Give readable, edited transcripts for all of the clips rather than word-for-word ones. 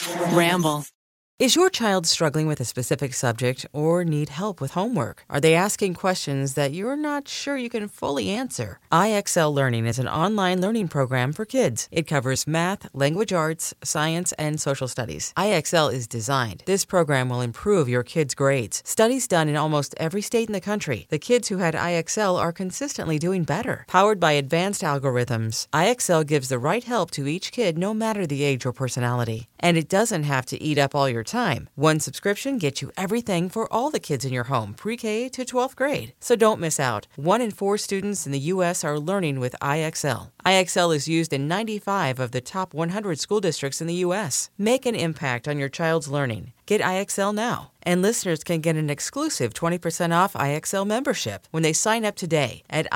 Ramble. Is your child struggling with a specific subject or need help with homework? Are they asking questions that you're not sure you can fully answer? IXL Learning is an online learning program for kids. It covers math, language arts, science, and social studies. IXL is designed. This program will improve your kids' grades. Studies done in almost every state in the country. The kids who had IXL are consistently doing better. Powered by advanced algorithms, IXL gives the right help to each kid no matter the age or personality. And it doesn't have to eat up all your time. One subscription gets you everything for all the kids in your home, pre-K to 12th grade. So don't miss out. 1 in 4 students in the U.S. are learning with IXL. IXL is used in 95 of the top 100 school districts in the U.S. Make an impact on your child's learning. Get IXL now. And listeners can get an exclusive 20% off IXL membership when they sign up today at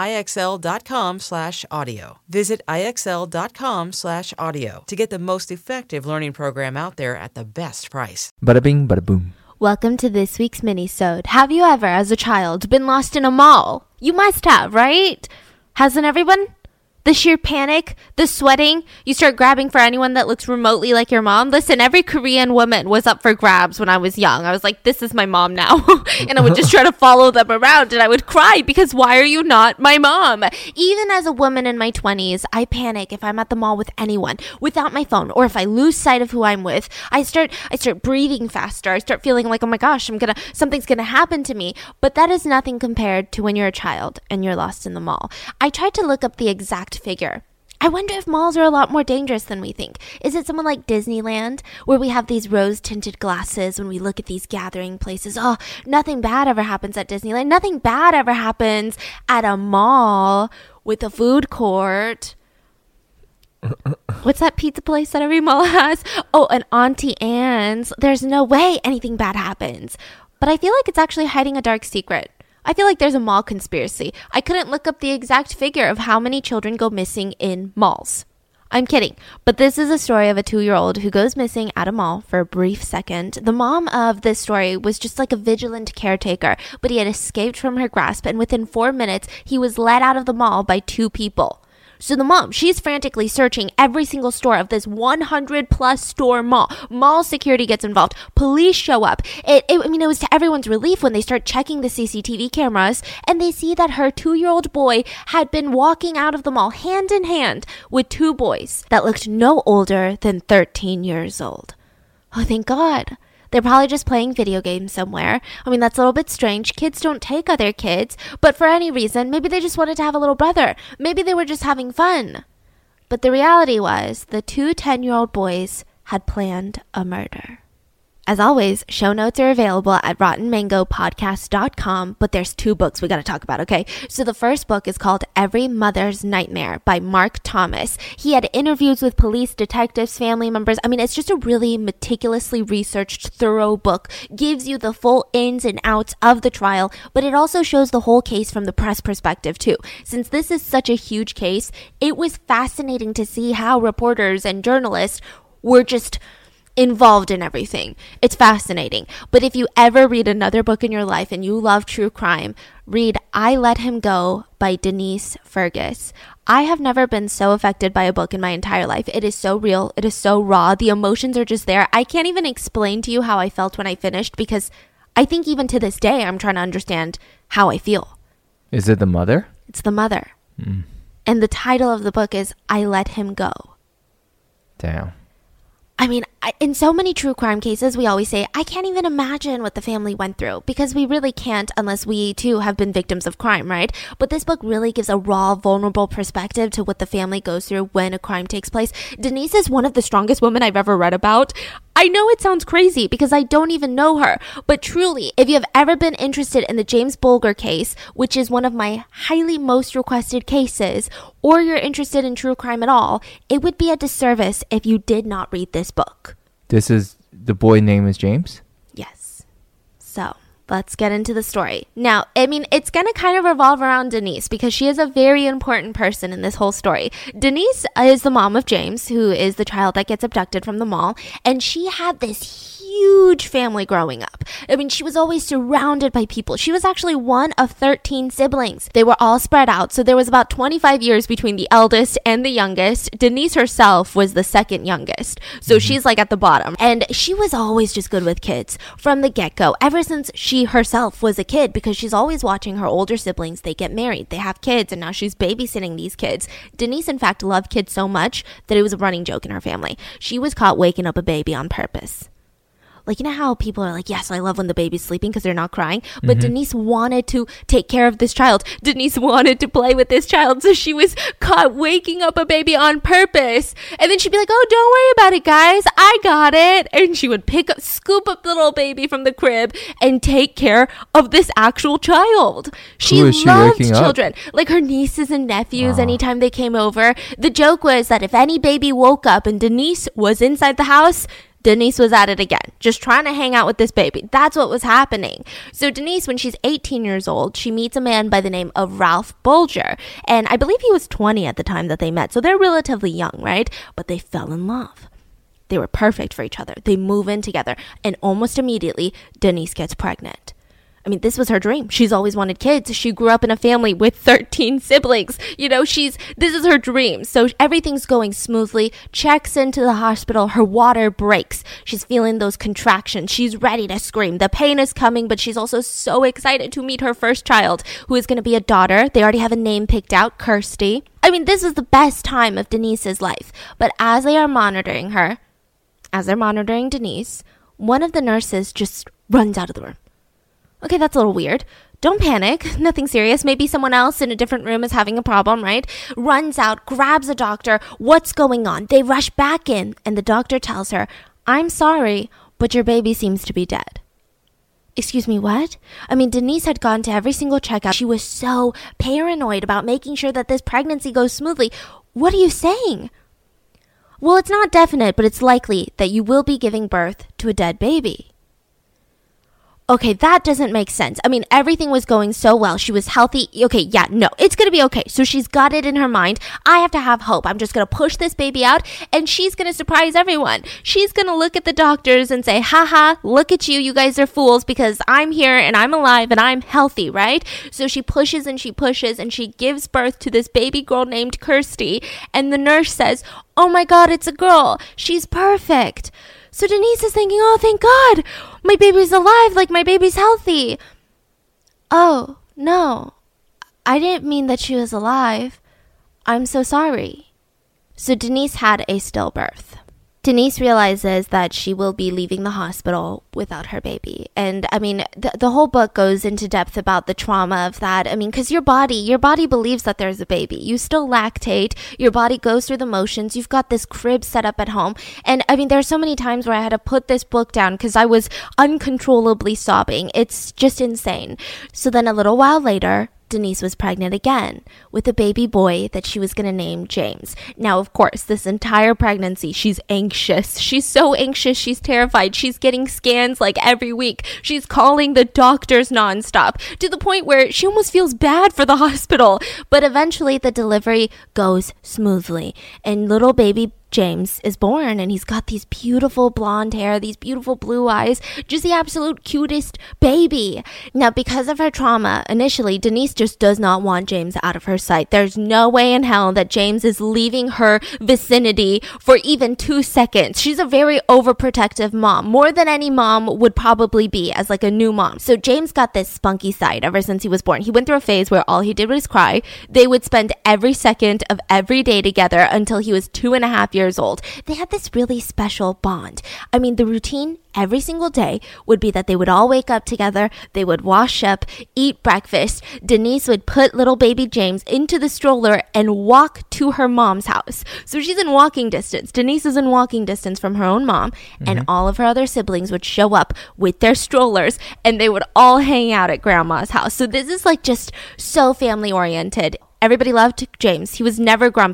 IXL.com/audio. Visit IXL.com/audio to get the most effective learning program out there at the best price. Bada bing, bada boom. Welcome to this week's mini-sode. Have you ever, as a child, been lost in a mall? You must have, right? Hasn't everyone? The sheer panic, the sweating, you start grabbing for anyone that looks remotely like your mom. Listen, every Korean woman was up for grabs when I was young. I was like, this is my mom now. And I would just try to follow them around and I would cry because why are you not my mom? Even as a woman in my 20s, I panic if I'm at the mall with anyone without my phone or if I lose sight of who I'm with. I start breathing faster. I start feeling like, oh my gosh, something's gonna happen to me. But that is nothing compared to when you're a child and you're lost in the mall. I tried to look up the exact figure. I wonder if malls are a lot more dangerous than we think. Is it someone like Disneyland, where we have these rose-tinted glasses when we look at these gathering places? Oh, nothing bad ever happens at Disneyland. Nothing bad ever happens at a mall with a food court. What's that pizza place that every mall has? Oh, an Auntie Anne's. There's no way anything bad happens. But I feel like it's actually hiding a dark secret. I feel like there's a mall conspiracy. I couldn't look up the exact figure of how many children go missing in malls. I'm kidding, but this is a story of a 2-year-old who goes missing at a mall for a brief second. The mom of this story was just like a vigilant caretaker, but he had escaped from her grasp, and within 4 minutes, he was led out of the mall by 2 people. So the mom, she's frantically searching every single store of this 100-plus store mall. Mall security gets involved. Police show up. It was to everyone's relief when they start checking the CCTV cameras and they see that her 2-year-old boy had been walking out of the mall hand in hand with 2 boys that looked no older than 13 years old. Oh, thank God. They're probably just playing video games somewhere. I mean, that's a little bit strange. Kids don't take other kids, but for any reason, maybe they just wanted to have a little brother. Maybe they were just having fun. But the reality was, the 2 10-year-old boys had planned a murder. As always, show notes are available at rottenmangopodcast.com, but there's 2 books we got to talk about, okay? So the first book is called Every Mother's Nightmare by Mark Thomas. He had interviews with police, detectives, family members. I mean, it's just a really meticulously researched, thorough book. Gives you the full ins and outs of the trial, but it also shows the whole case from the press perspective, too. Since this is such a huge case, it was fascinating to see how reporters and journalists were just involved in everything. It's fascinating. But if you ever read another book in your life and you love true crime, read I Let Him Go by Denise Fergus. I have never been so affected by a book in my entire life. It is so real. It is so raw. The emotions are just there. I can't even explain to you how I felt when I finished because I think even to this day I'm trying to understand how I feel. Is it the mother? It's the mother. And the title of the book is I Let Him Go. Damn. I mean, in so many true crime cases, we always say, I can't even imagine what the family went through because we really can't unless we too have been victims of crime, right? But this book really gives a raw, vulnerable perspective to what the family goes through when a crime takes place. Denise is one of the strongest women I've ever read about. I know it sounds crazy because I don't even know her, but truly, if you have ever been interested in the James Bulger case, which is one of my highly most requested cases, or you're interested in true crime at all, it would be a disservice if you did not read this book. The boy name is James? Yes. So, Let's get into the story. Now, I mean, it's going to kind of revolve around Denise because she is a very important person in this whole story. Denise is the mom of James, who is the child that gets abducted from the mall, and she had this huge family growing up. I mean, she was always surrounded by people. She was actually one of 13 siblings. They were all spread out, so there was about 25 years between the eldest and the youngest. Denise herself was the second youngest, so she's like at the bottom. And she was always just good with kids from the get-go, ever since she herself was a kid, because she's always watching her older siblings. They get married, they have kids, and now she's babysitting these kids. Denise, in fact, loved kids so much that it was a running joke in her family. She was caught waking up a baby on purpose. Like, you know how people are like, yes, I love when the baby's sleeping because they're not crying. But Denise wanted to take care of this child. Denise wanted to play with this child. So she was caught waking up a baby on purpose. And then she'd be like, oh, don't worry about it, guys. I got it. And she would scoop up the little baby from the crib and take care of this actual child. She loved children. Like her nieces and nephews, anytime they came over. The joke was that if any baby woke up and Denise was inside the house, Denise was at it again, just trying to hang out with this baby. That's what was happening. So Denise, when she's 18 years old, she meets a man by the name of Ralph Bulger. And I believe he was 20 at the time that they met. So they're relatively young, right? But they fell in love. They were perfect for each other. They move in together. And almost immediately, Denise gets pregnant. I mean, this was her dream. She's always wanted kids. She grew up in a family with 13 siblings. You know, this is her dream. So everything's going smoothly. Checks into the hospital. Her water breaks. She's feeling those contractions. She's ready to scream. The pain is coming, but she's also so excited to meet her first child, who is going to be a daughter. They already have a name picked out, Kirsty. I mean, this is the best time of Denise's life. But as they are monitoring her, as they're monitoring Denise, one of the nurses just runs out of the room. Okay, that's a little weird. Don't panic. Nothing serious. Maybe someone else in a different room is having a problem, right? Runs out, grabs a doctor. What's going on? They rush back in, and the doctor tells her, I'm sorry, but your baby seems to be dead. Excuse me, what? I mean, Denise had gone to every single checkup. She was so paranoid about making sure that this pregnancy goes smoothly. What are you saying? Well, it's not definite, but it's likely that you will be giving birth to a dead baby. Okay, that doesn't make sense. I mean, everything was going so well. She was healthy. Okay, yeah, no, it's going to be okay. So she's got it in her mind. I have to have hope. I'm just going to push this baby out, and she's going to surprise everyone. She's going to look at the doctors and say, haha, look at you. You guys are fools because I'm here and I'm alive and I'm healthy, right? So she pushes and she pushes and she gives birth to this baby girl named Kirsty. And the nurse says, oh my God, it's a girl. She's perfect. So Denise is thinking, oh, thank God, my baby's alive, like my baby's healthy. Oh, no, I didn't mean that she was alive. I'm so sorry. So Denise had a stillbirth. Denise realizes that she will be leaving the hospital without her baby. And I mean, the whole book goes into depth about the trauma of that. I mean, because your body believes that there's a baby. You still lactate. Your body goes through the motions. You've got this crib set up at home. And I mean, there are so many times where I had to put this book down because I was uncontrollably sobbing. It's just insane. So then a little while later, Denise was pregnant again with a baby boy that she was going to name James. Now, of course, this entire pregnancy, she's anxious. She's so anxious. She's terrified. She's getting scans like every week. She's calling the doctors nonstop to the point where she almost feels bad for the hospital. But eventually the delivery goes smoothly and little baby James is born, and he's got these beautiful blonde hair, these beautiful blue eyes, just the absolute cutest baby. Now, because of her trauma, initially, Denise just does not want James out of her sight. There's no way in hell that James is leaving her vicinity for even 2 seconds. She's a very overprotective mom, more than any mom would probably be as like a new mom. So James got this spunky side ever since he was born. He went through a phase where all he did was cry. They would spend every second of every day together until he was 2.5 years old. They had this really special bond. I mean, the routine every single day would be that they would all wake up together, they would wash up, eat breakfast. Denise would put little baby James into the stroller and walk to her mom's house. So she's in walking distance. Denise is in walking distance from her own mom, and all of her other siblings would show up with their strollers, and they would all hang out at grandma's house. So this is like just so family oriented. Everybody loved James. He was never grumpy.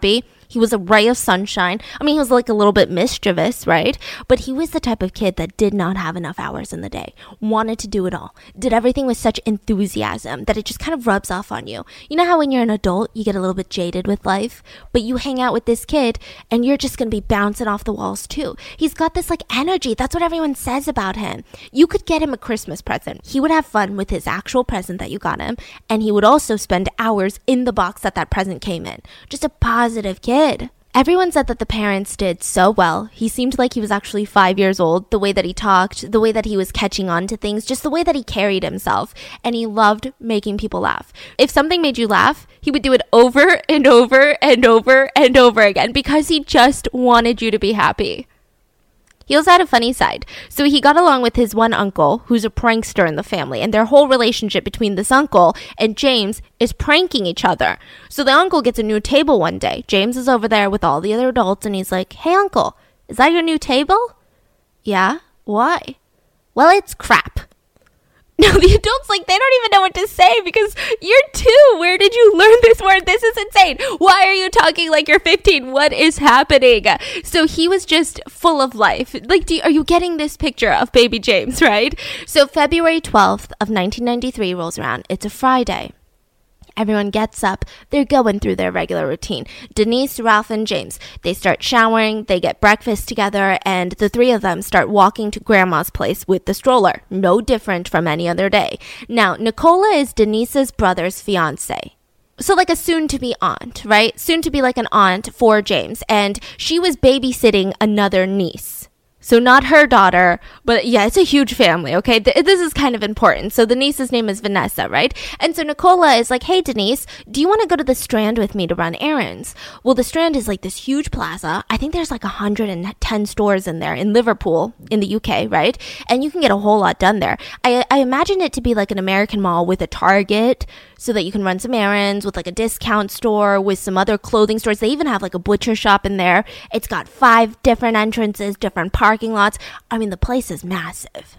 He was a ray of sunshine. I mean, he was like a little bit mischievous, right? But he was the type of kid that did not have enough hours in the day, wanted to do it all, did everything with such enthusiasm that it just kind of rubs off on you. You know how when you're an adult, you get a little bit jaded with life, but you hang out with this kid and you're just going to be bouncing off the walls too. He's got this like energy. That's what everyone says about him. You could get him a Christmas present. He would have fun with his actual present that you got him, and he would also spend hours in the box that present came in. Just a positive kid. Everyone said that the parents did so well. He seemed like he was actually 5 years old, the way that he talked, the way that he was catching on to things, just the way that he carried himself. And he loved making people laugh. If something made you laugh, he would do it over and over and over and over again because he just wanted you to be happy. He also had a funny side. So he got along with his one uncle, who's a prankster in the family, and their whole relationship between this uncle and James is pranking each other. So the uncle gets a new table one day. James is over there with all the other adults, and he's like, "Hey, uncle, is that your new table?" "Yeah, why?" "Well, it's crap." Now, the adults, like, they don't even know what to say because you're 2. Where did you learn this word? This is insane. Why are you talking like you're 15? What is happening? So he was just full of life. Like, are you getting this picture of baby James, right? So February 12th of 1993 rolls around. It's a Friday. Everyone gets up. They're going through their regular routine. Denise, Ralph, and James, they start showering, they get breakfast together, and the 3 of them start walking to Grandma's place with the stroller. No different from any other day. Now, Nicola is Denise's brother's fiance. So like a soon-to-be aunt, right? Soon-to-be like an aunt for James. And she was babysitting another niece. So not her daughter, but yeah, it's a huge family, okay? This is kind of important. So the niece's name is Vanessa, right? And so Nicola is like, "Hey, Denise, do you want to go to the Strand with me to run errands?" Well, the Strand is like this huge plaza. I think there's like 110 stores in there in Liverpool, in the UK, right? And you can get a whole lot done there. I imagine it to be like an American mall with a Target, so that you can run some errands, with like a discount store, with some other clothing stores. They even have like a butcher shop in there. It's got 5 different entrances, different parking lots. I mean, the place is massive.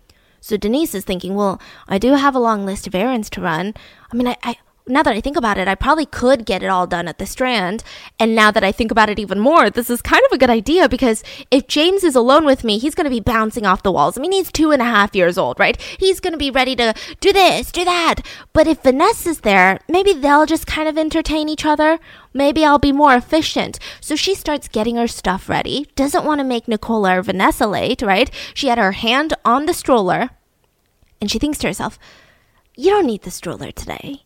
So Denise is thinking, well, I do have a long list of errands to run. I mean, I now that I think about it, I probably could get it all done at the Strand. And now that I think about it even more, this is kind of a good idea because if James is alone with me, he's going to be bouncing off the walls. I mean, he's 2.5 years old, right? He's going to be ready to do this, do that. But if Vanessa's there, maybe they'll just kind of entertain each other. Maybe I'll be more efficient. So she starts getting her stuff ready. Doesn't want to make Nicola or Vanessa late, right? She had her hand on the stroller and she thinks to herself, "You don't need the stroller today."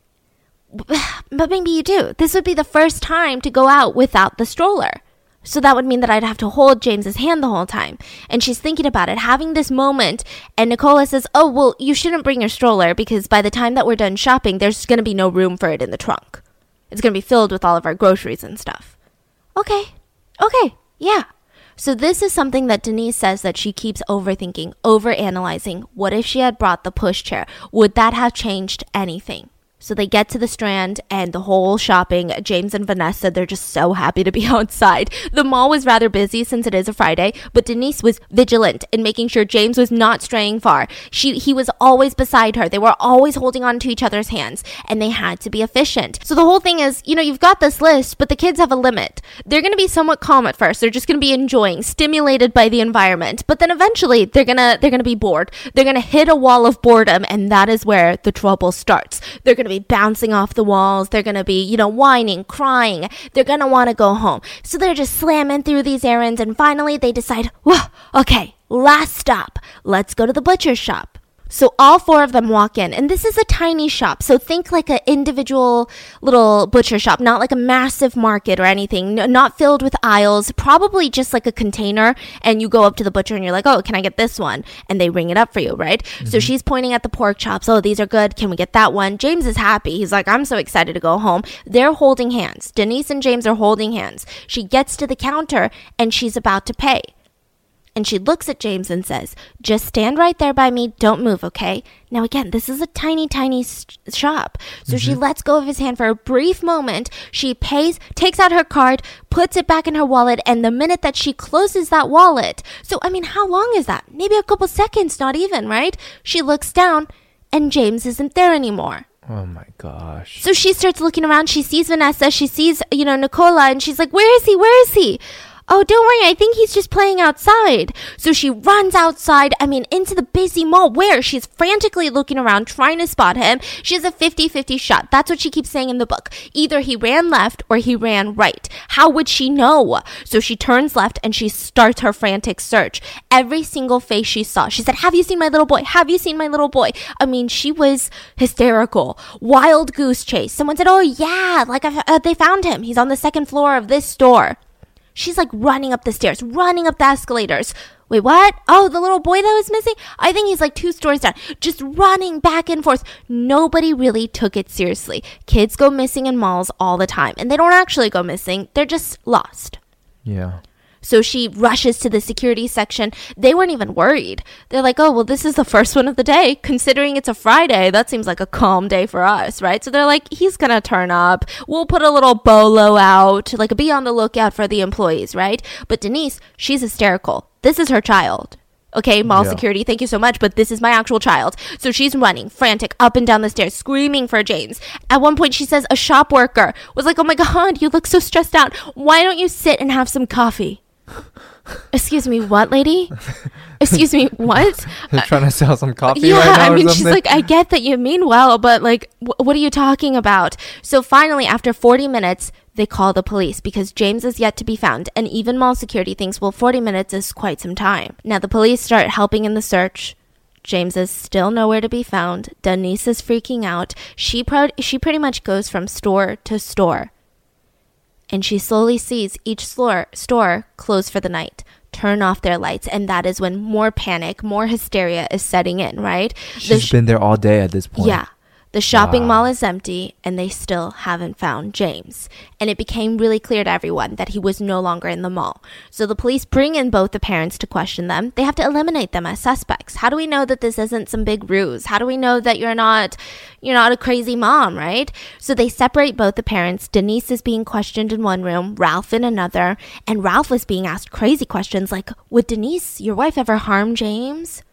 But maybe you do. This would be the first time to go out without the stroller. So that would mean that I'd have to hold James's hand the whole time. And she's thinking about it, having this moment. And Nicola says, "Oh, well, you shouldn't bring your stroller because by the time that we're done shopping, there's going to be no room for it in the trunk. It's going to be filled with all of our groceries and stuff." Okay, yeah. So this is something that Denise says that she keeps overthinking, overanalyzing. What if she had brought the pushchair? Would that have changed anything? So they get to the Strand and the whole shopping, James and Vanessa, they're just so happy to be outside. The mall was rather busy since it is a Friday, but Denise was vigilant in making sure James was not straying far. He was always beside her. They were always holding on to each other's hands and they had to be efficient. So the whole thing is, you've got this list, but the kids have a limit. They're going to be somewhat calm at first. They're just going to be enjoying, stimulated by the environment. But then eventually they're going to be bored. They're going to hit a wall of boredom and that is where the trouble starts. They're going to be bouncing off the walls. They're going to be, whining, crying. They're going to want to go home. So they're just slamming through these errands and finally they decide, okay, last stop. Let's go to the butcher's shop. So all 4 of them walk in, and this is a tiny shop. So think like an individual little butcher shop, not like a massive market or anything, not filled with aisles, probably just like a container. And you go up to the butcher and you're like, "Oh, can I get this one?" And they ring it up for you, right? Mm-hmm. So she's pointing at the pork chops. "Oh, these are good. Can we get that one?" James is happy. He's like, "I'm so excited to go home." They're holding hands. Denise and James are holding hands. She gets to the counter and she's about to pay. And she looks at James and says, "Just stand right there by me. Don't move, okay?" Now, again, this is a tiny, tiny shop. So she lets go of his hand for a brief moment. She pays, takes out her card, puts it back in her wallet. And the minute that she closes that wallet, so, how long is that? Maybe a couple seconds, not even, right? She looks down and James isn't there anymore. Oh my gosh. So she starts looking around. She sees Vanessa. She sees, Nicola, and she's like, where is he? Where is he? Oh, don't worry. I think he's just playing outside. So she runs outside, into the busy mall where she's frantically looking around, trying to spot him. She has a 50-50 shot. That's what she keeps saying in the book. Either he ran left or he ran right. How would she know? So she turns left and she starts her frantic search. Every single face she saw, she said, have you seen my little boy? Have you seen my little boy? She was hysterical. Wild goose chase. Someone said, oh yeah, they found him. He's on the second floor of this store. She's like running up the stairs, running up the escalators. Wait, what? Oh, the little boy that was missing? I think he's like 2 stories down. Just running back and forth. Nobody really took it seriously. Kids go missing in malls all the time. And they don't actually go missing. They're just lost. Yeah. So she rushes to the security section. They weren't even worried. They're like, oh, well, this is the first one of the day. Considering it's a Friday, that seems like a calm day for us, right? So they're like, he's going to turn up. We'll put a little bolo out, like be on the lookout for the employees, right? But Denise, she's hysterical. This is her child. Okay, mall security, thank you so much, but this is my actual child. So she's running, frantic, up and down the stairs, screaming for James. At one point, she says a shop worker was like, oh my God, you look so stressed out. Why don't you sit and have some coffee? Excuse me, what, lady? Excuse me, what? They're trying to sell some coffee yeah, right now or something? She's like, I get that you mean well, but like, what are you talking about? So finally, after 40 minutes, they call the police because James is yet to be found. And even mall security thinks, well, 40 minutes is quite some time. Now the police start helping in the search. James is still nowhere to be found. Denise is freaking out. She pretty much goes from store to store. And she slowly sees each store close for the night, turn off their lights, and that is when more panic, more hysteria is setting in, right? She's been there all day at this point. Yeah. The shopping mall is empty, and they still haven't found James. And it became really clear to everyone that he was no longer in the mall. So the police bring in both the parents to question them. They have to eliminate them as suspects. How do we know that this isn't some big ruse? How do we know that you're not a crazy mom, right? So they separate both the parents. Denise is being questioned in one room, Ralph in another. And Ralph was being asked crazy questions like, would Denise, your wife, ever harm James?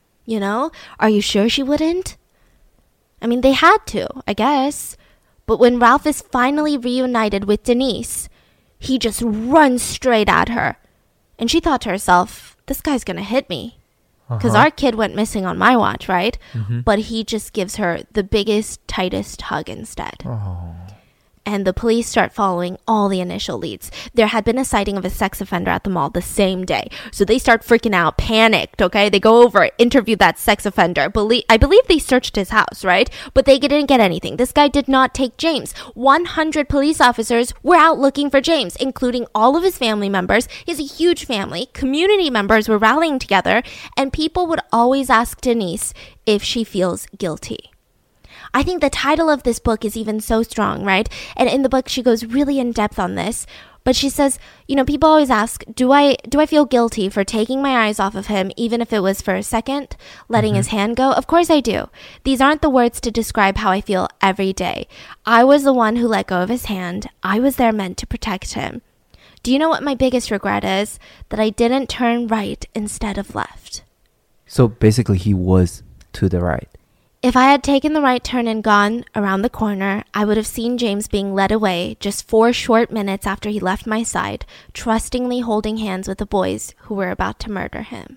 Are you sure she wouldn't? They had to, I guess. But when Ralph is finally reunited with Denise, he just runs straight at her. And she thought to herself, this guy's going to hit me. Because our kid went missing on my watch, right? Mm-hmm. But he just gives her the biggest, tightest hug instead. Oh. And the police start following all the initial leads. There had been a sighting of a sex offender at the mall the same day. So they start freaking out, panicked, okay? They go over, interview that sex offender. I believe they searched his house, right? But they didn't get anything. This guy did not take James. 100 police officers were out looking for James, including all of his family members. He has a huge family. Community members were rallying together. And people would always ask Denise if she feels guilty. I think the title of this book is even so strong, right? And in the book, she goes really in depth on this. But she says, people always ask, do I feel guilty for taking my eyes off of him, even if it was for a second, letting his hand go? Of course I do. These aren't the words to describe how I feel every day. I was the one who let go of his hand. I was there meant to protect him. Do you know what my biggest regret is? That I didn't turn right instead of left. So basically, he was to the right. If I had taken the right turn and gone around the corner, I would have seen James being led away just 4 short minutes after he left my side, trustingly holding hands with the boys who were about to murder him.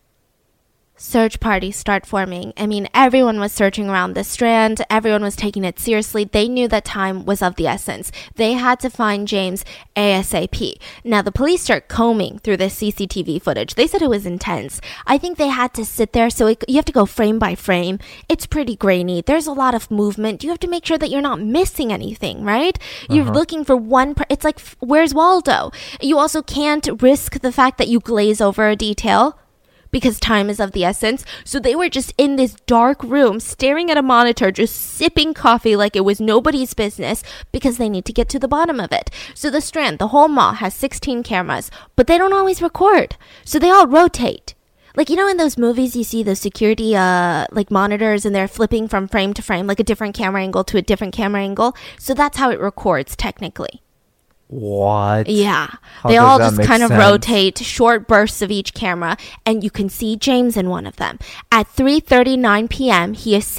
Search parties start forming. Everyone was searching around the Strand. Everyone was taking it seriously. They knew that time was of the essence. They had to find James ASAP. Now, the police start combing through this CCTV footage. They said it was intense. I think they had to sit there, so you have to go frame by frame. It's pretty grainy. There's a lot of movement. You have to make sure that you're not missing anything, right? You're looking for one... It's like, where's Waldo? You also can't risk the fact that you glaze over a detail, because time is of the essence. So they were just in this dark room staring at a monitor, just sipping coffee like it was nobody's business because they need to get to the bottom of it. So the Strand, the whole mall, has 16 cameras, but they don't always record. So they all rotate. Like, in those movies, you see the security, monitors, and they're flipping from frame to frame, like a different camera angle to a different camera angle. So that's how it records, technically. What? Yeah. How they does all that just make kind of sense? rotate short bursts of each camera, and you can see James in one of them. At 3:39 p.m., he is seen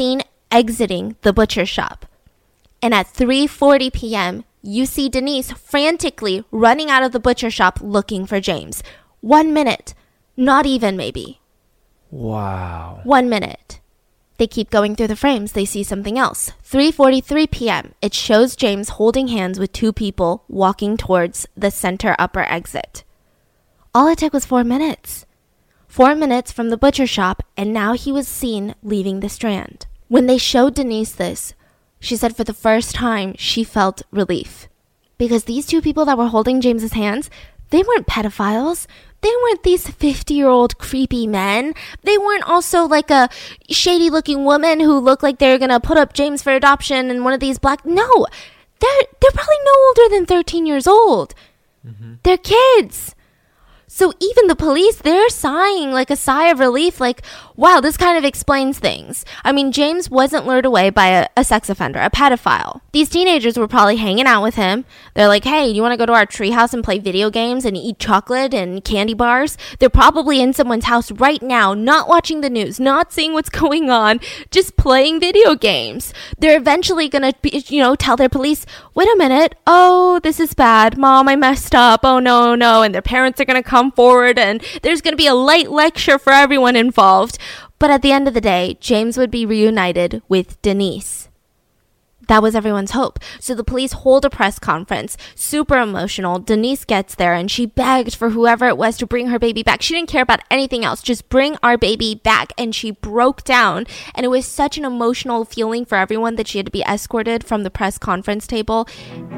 exiting the butcher shop. And at 3:40 p.m., you see Denise frantically running out of the butcher shop looking for James. 1 minute. Not even, maybe. Wow. 1 minute. They keep going through the frames. They see something else. 3:43 p.m. It shows James holding hands with two people walking towards the center upper exit. All it took was 4 minutes. 4 minutes from the butcher shop, and now he was seen leaving the Strand. When they showed Denise this, she said for the first time she felt relief. Because these two people that were holding James's hands, they weren't pedophiles. They weren't these 50-year-old creepy men. They weren't also like a shady-looking woman who looked like they were going to put up James for adoption and one of these black... No, they're probably no older than 13 years old. They're kids. So even the police, they're sighing like a sigh of relief, like, wow, this kind of explains things. I mean, James wasn't lured away by a sex offender, a pedophile. These teenagers were probably hanging out with him. They're like, hey, you want to go to our treehouse and play video games and eat chocolate and candy bars? They're probably in someone's house right now, not watching the news, not seeing what's going on, just playing video games. They're eventually going to, tell their police, wait a minute, oh, this is bad. Mom, I messed up. Oh, no. And their parents are going to come forward and there's going to be a light lecture for everyone involved. But at the end of the day, James would be reunited with Denise. That was everyone's hope. So the police hold a press conference, super emotional. Denise gets there and she begged for whoever it was to bring her baby back. She didn't care about anything else. Just bring our baby back. And she broke down. And it was such an emotional feeling for everyone that she had to be escorted from the press conference table.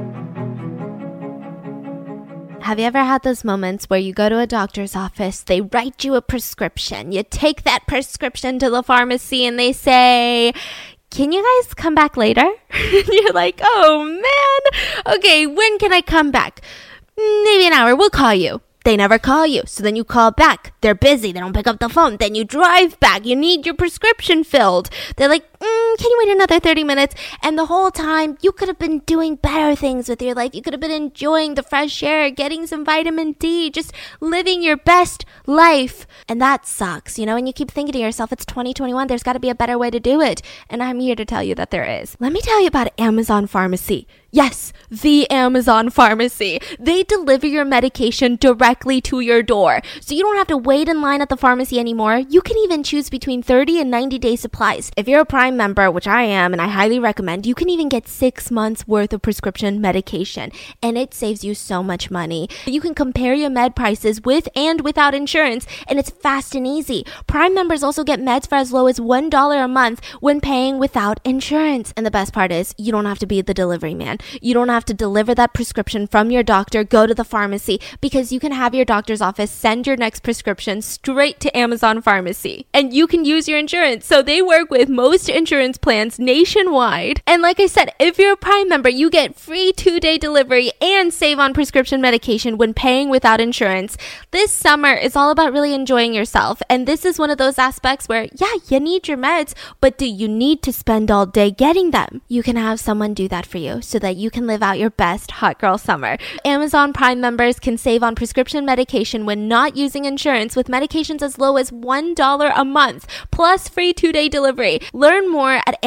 Have you ever had those moments where you go to a doctor's office, they write you a prescription, you take that prescription to the pharmacy and they say, can you guys come back later? And you're like, oh man, okay, when can I come back? Maybe an hour, we'll call you. They never call you. So then you call back. They're busy. They don't pick up the phone. Then you drive back. You need your prescription filled. They're like, can you wait another 30 minutes? And the whole time, you could have been doing better things with your life. You could have been enjoying the fresh air, getting some vitamin D, just living your best life. And that sucks, and you keep thinking to yourself, it's 2021. There's got to be a better way to do it. And I'm here to tell you that there is. Let me tell you about Amazon Pharmacy. Yes, the Amazon Pharmacy. They deliver your medication directly to your door. So you don't have to wait in line at the pharmacy anymore. You can even choose between 30 and 90-day supplies. If you're a Prime member, which I am, and I highly recommend, you can even get 6 months worth of prescription medication. And it saves you so much money. You can compare your med prices with and without insurance, and it's fast and easy. Prime members also get meds for as low as $1 a month when paying without insurance. And the best part is, you don't have to be the delivery man. You don't have to deliver that prescription from your doctor, go to the pharmacy, because you can have your doctor's office send your next prescription straight to Amazon Pharmacy. And you can use your insurance. So they work with most insurance plans nationwide. And like I said, if you're a Prime member, you get free 2-day delivery and save on prescription medication when paying without insurance. This summer is all about really enjoying yourself. And this is one of those aspects where, yeah, you need your meds, but do you need to spend all day getting them? You can have someone do that for you so that you can live out your best hot girl summer. Amazon Prime members can save on prescription medication when not using insurance with medications as low as $1 a month, plus free 2-day delivery. Learn more at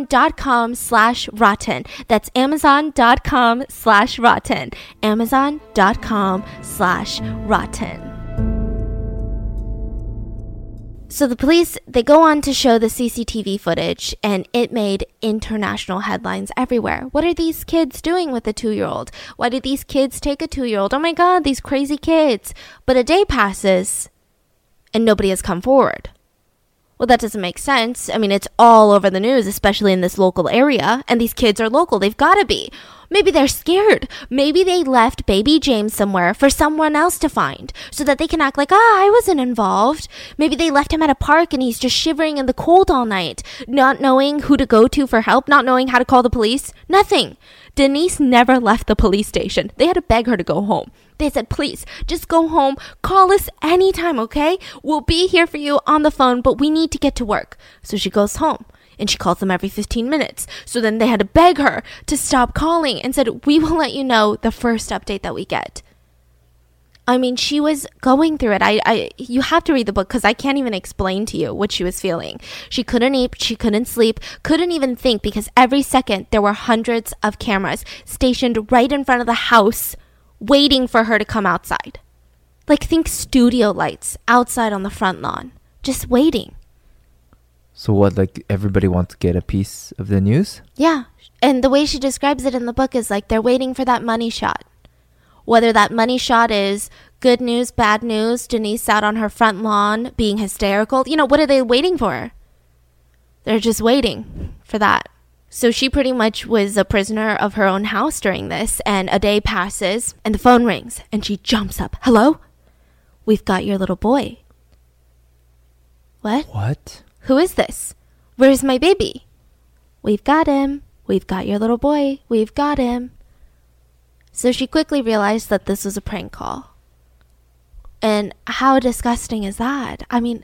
amazon.com/rotten. That's amazon.com/rotten. amazon.com/rotten. So the police, they go on to show the CCTV footage, and it made international headlines everywhere. What are these kids doing with a 2-year-old? Why did these kids take a 2-year-old? Oh my God, these crazy kids. But a day passes, and nobody has come forward. Well, that doesn't make sense. I mean, it's all over the news, especially in this local area. And these kids are local. They've got to be. Maybe they're scared. Maybe they left baby James somewhere for someone else to find so that they can act like, I wasn't involved. Maybe they left him at a park and he's just shivering in the cold all night, not knowing who to go to for help, not knowing how to call the police. Nothing. Denise never left the police station. They had to beg her to go home. They said, please, just go home. Call us anytime, okay? We'll be here for you on the phone, but we need to get to work. So she goes home. And she calls them every 15 minutes. So then they had to beg her to stop calling and said, we will let you know the first update that we get. I mean, she was going through it. You have to read the book because I can't even explain to you what she was feeling. She couldn't eat, she couldn't sleep, couldn't even think because every second there were hundreds of cameras stationed right in front of the house waiting for her to come outside. Like, think studio lights outside on the front lawn, just waiting. So what, like everybody wants to get a piece of the news? Yeah. And the way she describes it in the book is like they're waiting for that money shot. Whether that money shot is good news, bad news, Denise out on her front lawn being hysterical. You know, what are they waiting for? They're just waiting for that. So she pretty much was a prisoner of her own house during this. And a day passes and the phone rings and she jumps up. Hello? We've got your little boy. What? What? Who is this? Where's my baby? We've got him. We've got your little boy. We've got him. So she quickly realized that this was a prank call. And how disgusting is that? I mean,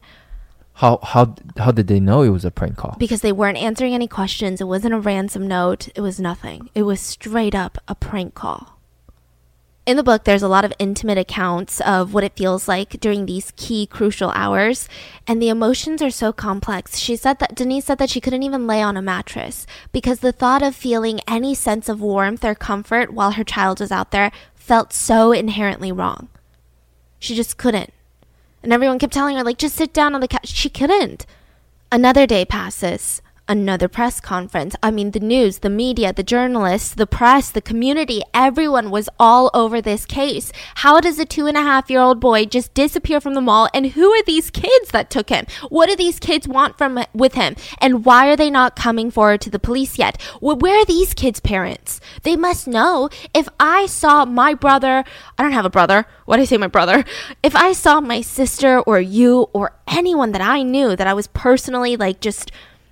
How did they know it was a prank call? because they weren't answering any questions. It wasn't a ransom note. It was nothing. It was straight up a prank call. In the book, there's a lot of intimate accounts of what it feels like during these key, crucial hours. And the emotions are so complex. Denise said that she couldn't even lay on a mattress because the thought of feeling any sense of warmth or comfort while her child was out there felt so inherently wrong. She just couldn't. And everyone kept telling her, like, just sit down on the couch. She couldn't. Another day passes. Another press conference. I mean, the news, the media, the journalists, the press, the community, everyone was all over this case. How does a 2.5-year-old boy just disappear from the mall? And who are these kids that took him? What do these kids want with him? And why are they not coming forward to the police yet? Where are these kids' parents? They must know. If I saw my brother, I don't have a brother. Why do I say my brother? If I saw my sister or you or anyone that I knew that I was personally like just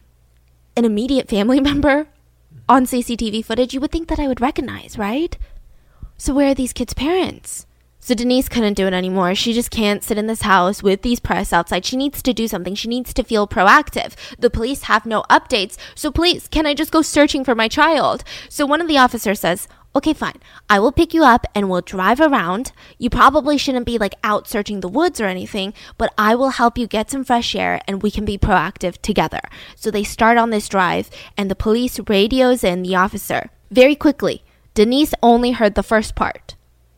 an immediate family member on CCTV footage, you would think that I would recognize, right? So where are these kids' parents? So Denise couldn't do it anymore. She just can't sit in this house with these press outside. She needs to do something. She needs to feel proactive. The police have no updates. So please, can I just go searching for my child? So one of the officers says, okay, fine. I will pick you up and we'll drive around. You probably shouldn't be like out searching the woods or anything, but I will help you get some fresh air and we can be proactive together. So they start on this drive and the police radios in the officer. Very quickly, Denise only heard the first part.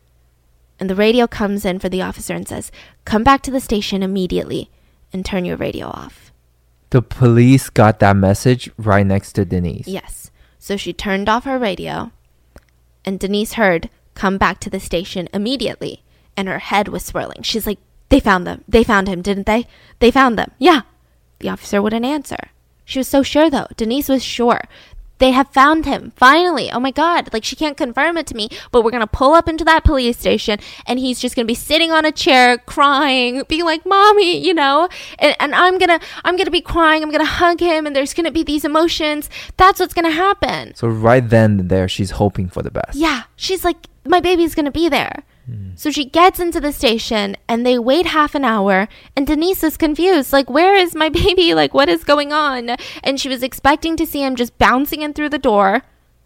And the radio comes in for the officer and says, come back to the station immediately and turn your radio off. The police got that message right next to Denise. Yes. So she turned off her radio. And Denise heard, come back to the station immediately. And her head was swirling. She's like, they found them. They found him, didn't they? They found them. Yeah. The officer wouldn't answer. She was so sure, though. Denise was sure. They have found him. Finally. Oh, my God. Like, she can't confirm it to me. But we're going to pull up into that police station. And he's just going to be sitting on a chair crying. Being like, Mommy, you know. And I'm going to be crying. I'm going to hug him. And there's going to be these emotions. That's what's going to happen. So right then and there, she's hoping for the best. Yeah. She's like, my baby's going to be there. So she gets into the station and they wait half an hour and Denise is confused. Like, where is my baby? Like, what is going on? And she was expecting to see him just bouncing in through the door.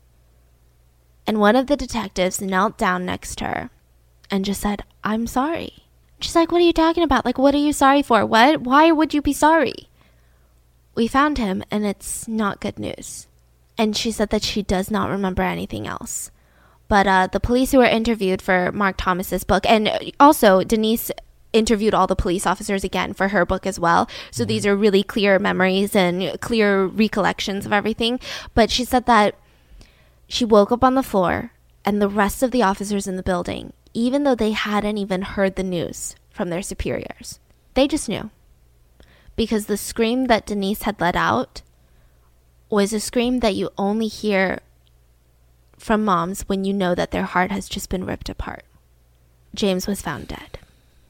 And one of the detectives knelt down next to her and just said, I'm sorry. She's like, what are you talking about? Like, what are you sorry for? What? Why would you be sorry? We found him and it's not good news. And she said that she does not remember anything else. But the police who were interviewed for Mark Thomas's book, and also Denise interviewed all the police officers again for her book as well. So these are really clear memories and clear recollections of everything. But she said that she woke up on the floor and the rest of the officers in the building, even though they hadn't even heard the news from their superiors, they just knew. Because the scream that Denise had let out was a scream that you only hear from moms when you know that their heart has just been ripped apart. James was found dead.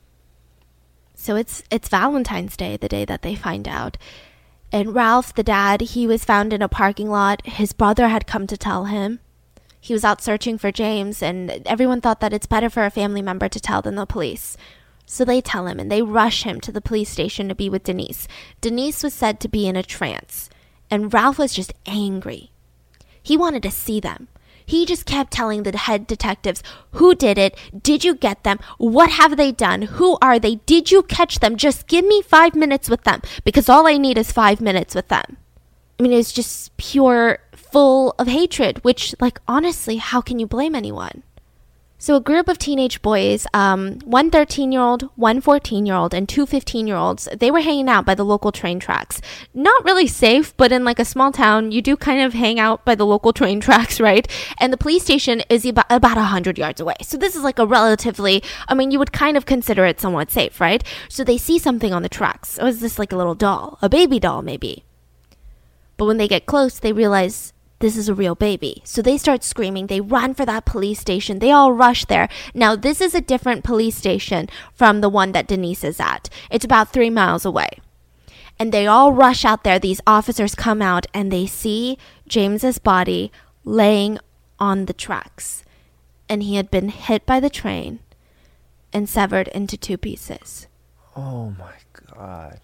So it's Valentine's Day, the day that they find out. And Ralph, the dad, he was found in a parking lot. His brother had come to tell him. He was out searching for James, and everyone thought that it's better for a family member to tell than the police. So they tell him, and they rush him to the police station to be with Denise. Denise was said to be in a trance, and Ralph was just angry. He wanted to see them. He just kept telling the head detectives, who did it? Did you get them? What have they done? Who are they? Did you catch them? Just give me 5 minutes with them, because all I need is 5 minutes with them. I mean, it's just pure, full of hatred, which, like, honestly, how can you blame anyone? So a group of teenage boys, one 13-year-old, one 14-year-old, and two 15-year-olds, they were hanging out by the local train tracks. Not really safe, but in like a small town, you do kind of hang out by the local train tracks, right? And the police station is about 100 yards away. So this is like a relatively, I mean, you would kind of consider it somewhat safe, right? So they see something on the tracks. Oh, is this like a little doll? A baby doll, maybe. But when they get close, they realize this is a real baby. So they start screaming. They run for that police station. They all rush there. Now, this is a different police station from the one that Denise is at. It's about 3 miles away. And they all rush out there. These officers come out and they see James's body laying on the tracks. And he had been hit by the train and severed into 2 pieces. Oh my God.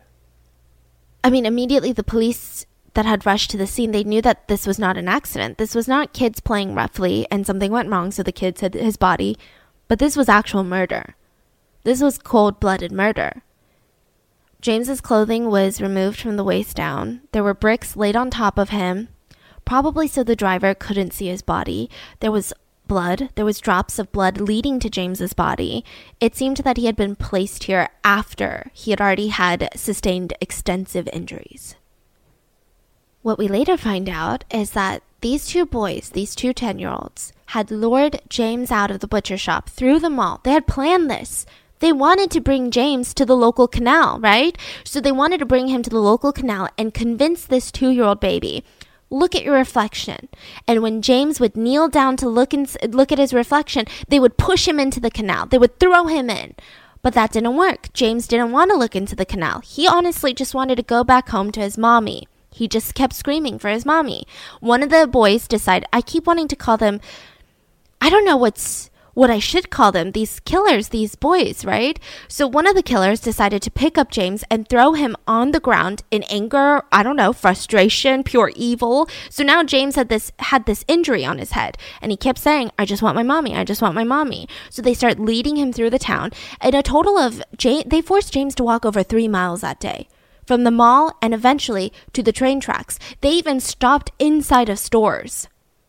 I mean, immediately the police that had rushed to the scene, they knew that this was not an accident. This was not kids playing roughly and something went wrong, so the kid hid his body. But this was actual murder. This was cold-blooded murder. James's clothing was removed from the waist down. There were bricks laid on top of him, probably so the driver couldn't see his body. There was blood. There was drops of blood leading to James's body. It seemed that he had been placed here after he had already had sustained extensive injuries. What we later find out is that these 2 boys, these 2 10-year-olds, had lured James out of the butcher shop through the mall. They had planned this. They wanted to bring James to the local canal, right? So they wanted to bring him to the local canal and convince this 2-year-old baby, look at your reflection. And when James would kneel down to look at his reflection, they would push him into the canal. They would throw him in. But that didn't work. James didn't want to look into the canal. He honestly just wanted to go back home to his mommy. He just kept screaming for his mommy. One of the boys decided, I keep wanting to call them, I don't know what I should call them, these killers, these boys, right? So one of the killers decided to pick up James and throw him on the ground in anger, I don't know, frustration, pure evil. So now James had this injury on his head, and he kept saying, I just want my mommy, I just want my mommy. So they start leading him through the town, and a total of, they forced James to walk over 3 miles that day. From the mall and eventually to the train tracks. They even stopped inside of stores.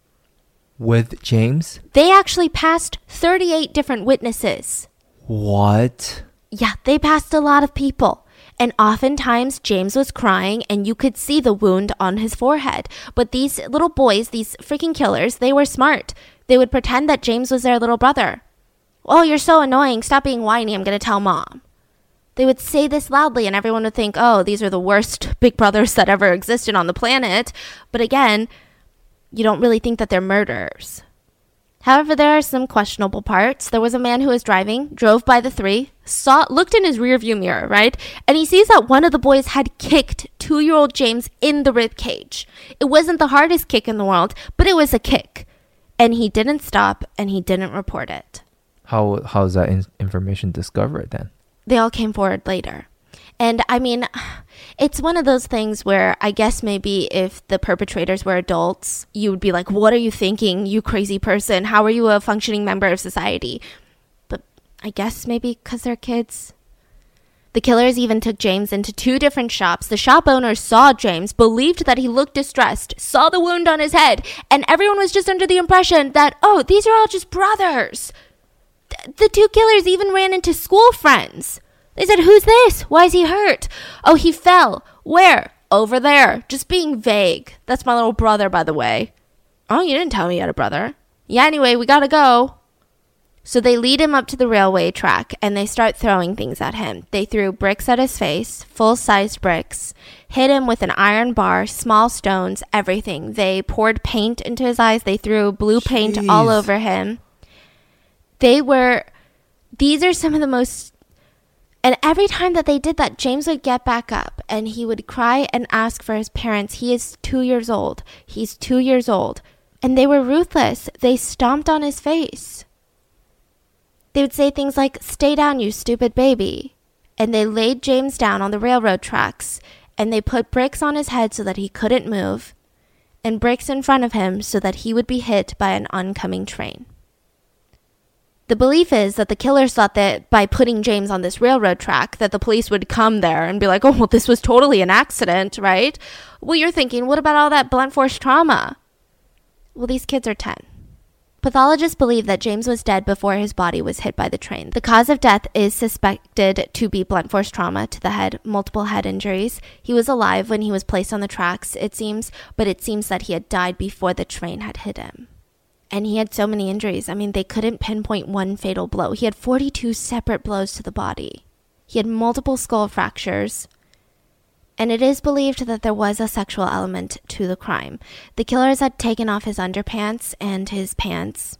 With James? They actually passed 38 different witnesses. What? Yeah, they passed a lot of people. And oftentimes James was crying and you could see the wound on his forehead. But these little boys, these freaking killers, they were smart. They would pretend that James was their little brother. Oh, you're so annoying. Stop being whiny. I'm going to tell mom. They would say this loudly and everyone would think, oh, these are the worst big brothers that ever existed on the planet. But again, you don't really think that they're murderers. However, there are some questionable parts. There was a man who was driving, drove by the 3, looked in his rearview mirror, right? And he sees that one of the boys had kicked 2-year-old James in the rib cage. It wasn't the hardest kick in the world, but it was a kick. And he didn't stop and he didn't report it. How's that information discovered then? They all came forward later. And I mean, it's one of those things where I guess maybe if the perpetrators were adults, you would be like, what are you thinking, you crazy person? How are you a functioning member of society? But I guess maybe because they're kids. The killers even took James into 2 different shops. The shop owners saw James, believed that he looked distressed, saw the wound on his head, and everyone was just under the impression that, oh, these are all just brothers. The 2 killers even ran into school friends. They said, who's this? Why is he hurt? Oh, he fell. Where? Over there. Just being vague. That's my little brother, by the way. Oh, you didn't tell me you had a brother. Yeah, anyway, we gotta go. So they lead him up to the railway track and they start throwing things at him. They threw bricks at his face, full-sized bricks, hit him with an iron bar, small stones, everything. They poured paint into his eyes. They threw blue paint all over him. These are some of the most, and every time that they did that, James would get back up and he would cry and ask for his parents. He is 2 years old. He's 2 years old. And they were ruthless. They stomped on his face. They would say things like, stay down, you stupid baby. And they laid James down on the railroad tracks and they put bricks on his head so that he couldn't move. and bricks in front of him so that he would be hit by an oncoming train. The belief is that the killers thought that by putting James on this railroad track, that the police would come there and be like, oh, well, this was totally an accident, right? Well, you're thinking, what about all that blunt force trauma? Well, these kids are 10. Pathologists believe that James was dead before his body was hit by the train. The cause of death is suspected to be blunt force trauma to the head, multiple head injuries. He was alive when he was placed on the tracks, it seems, but it seems that he had died before the train had hit him. And he had so many injuries. I mean, they couldn't pinpoint one fatal blow. He had 42 separate blows to the body. He had multiple skull fractures. And it is believed that there was a sexual element to the crime. The killers had taken off his underpants and his pants.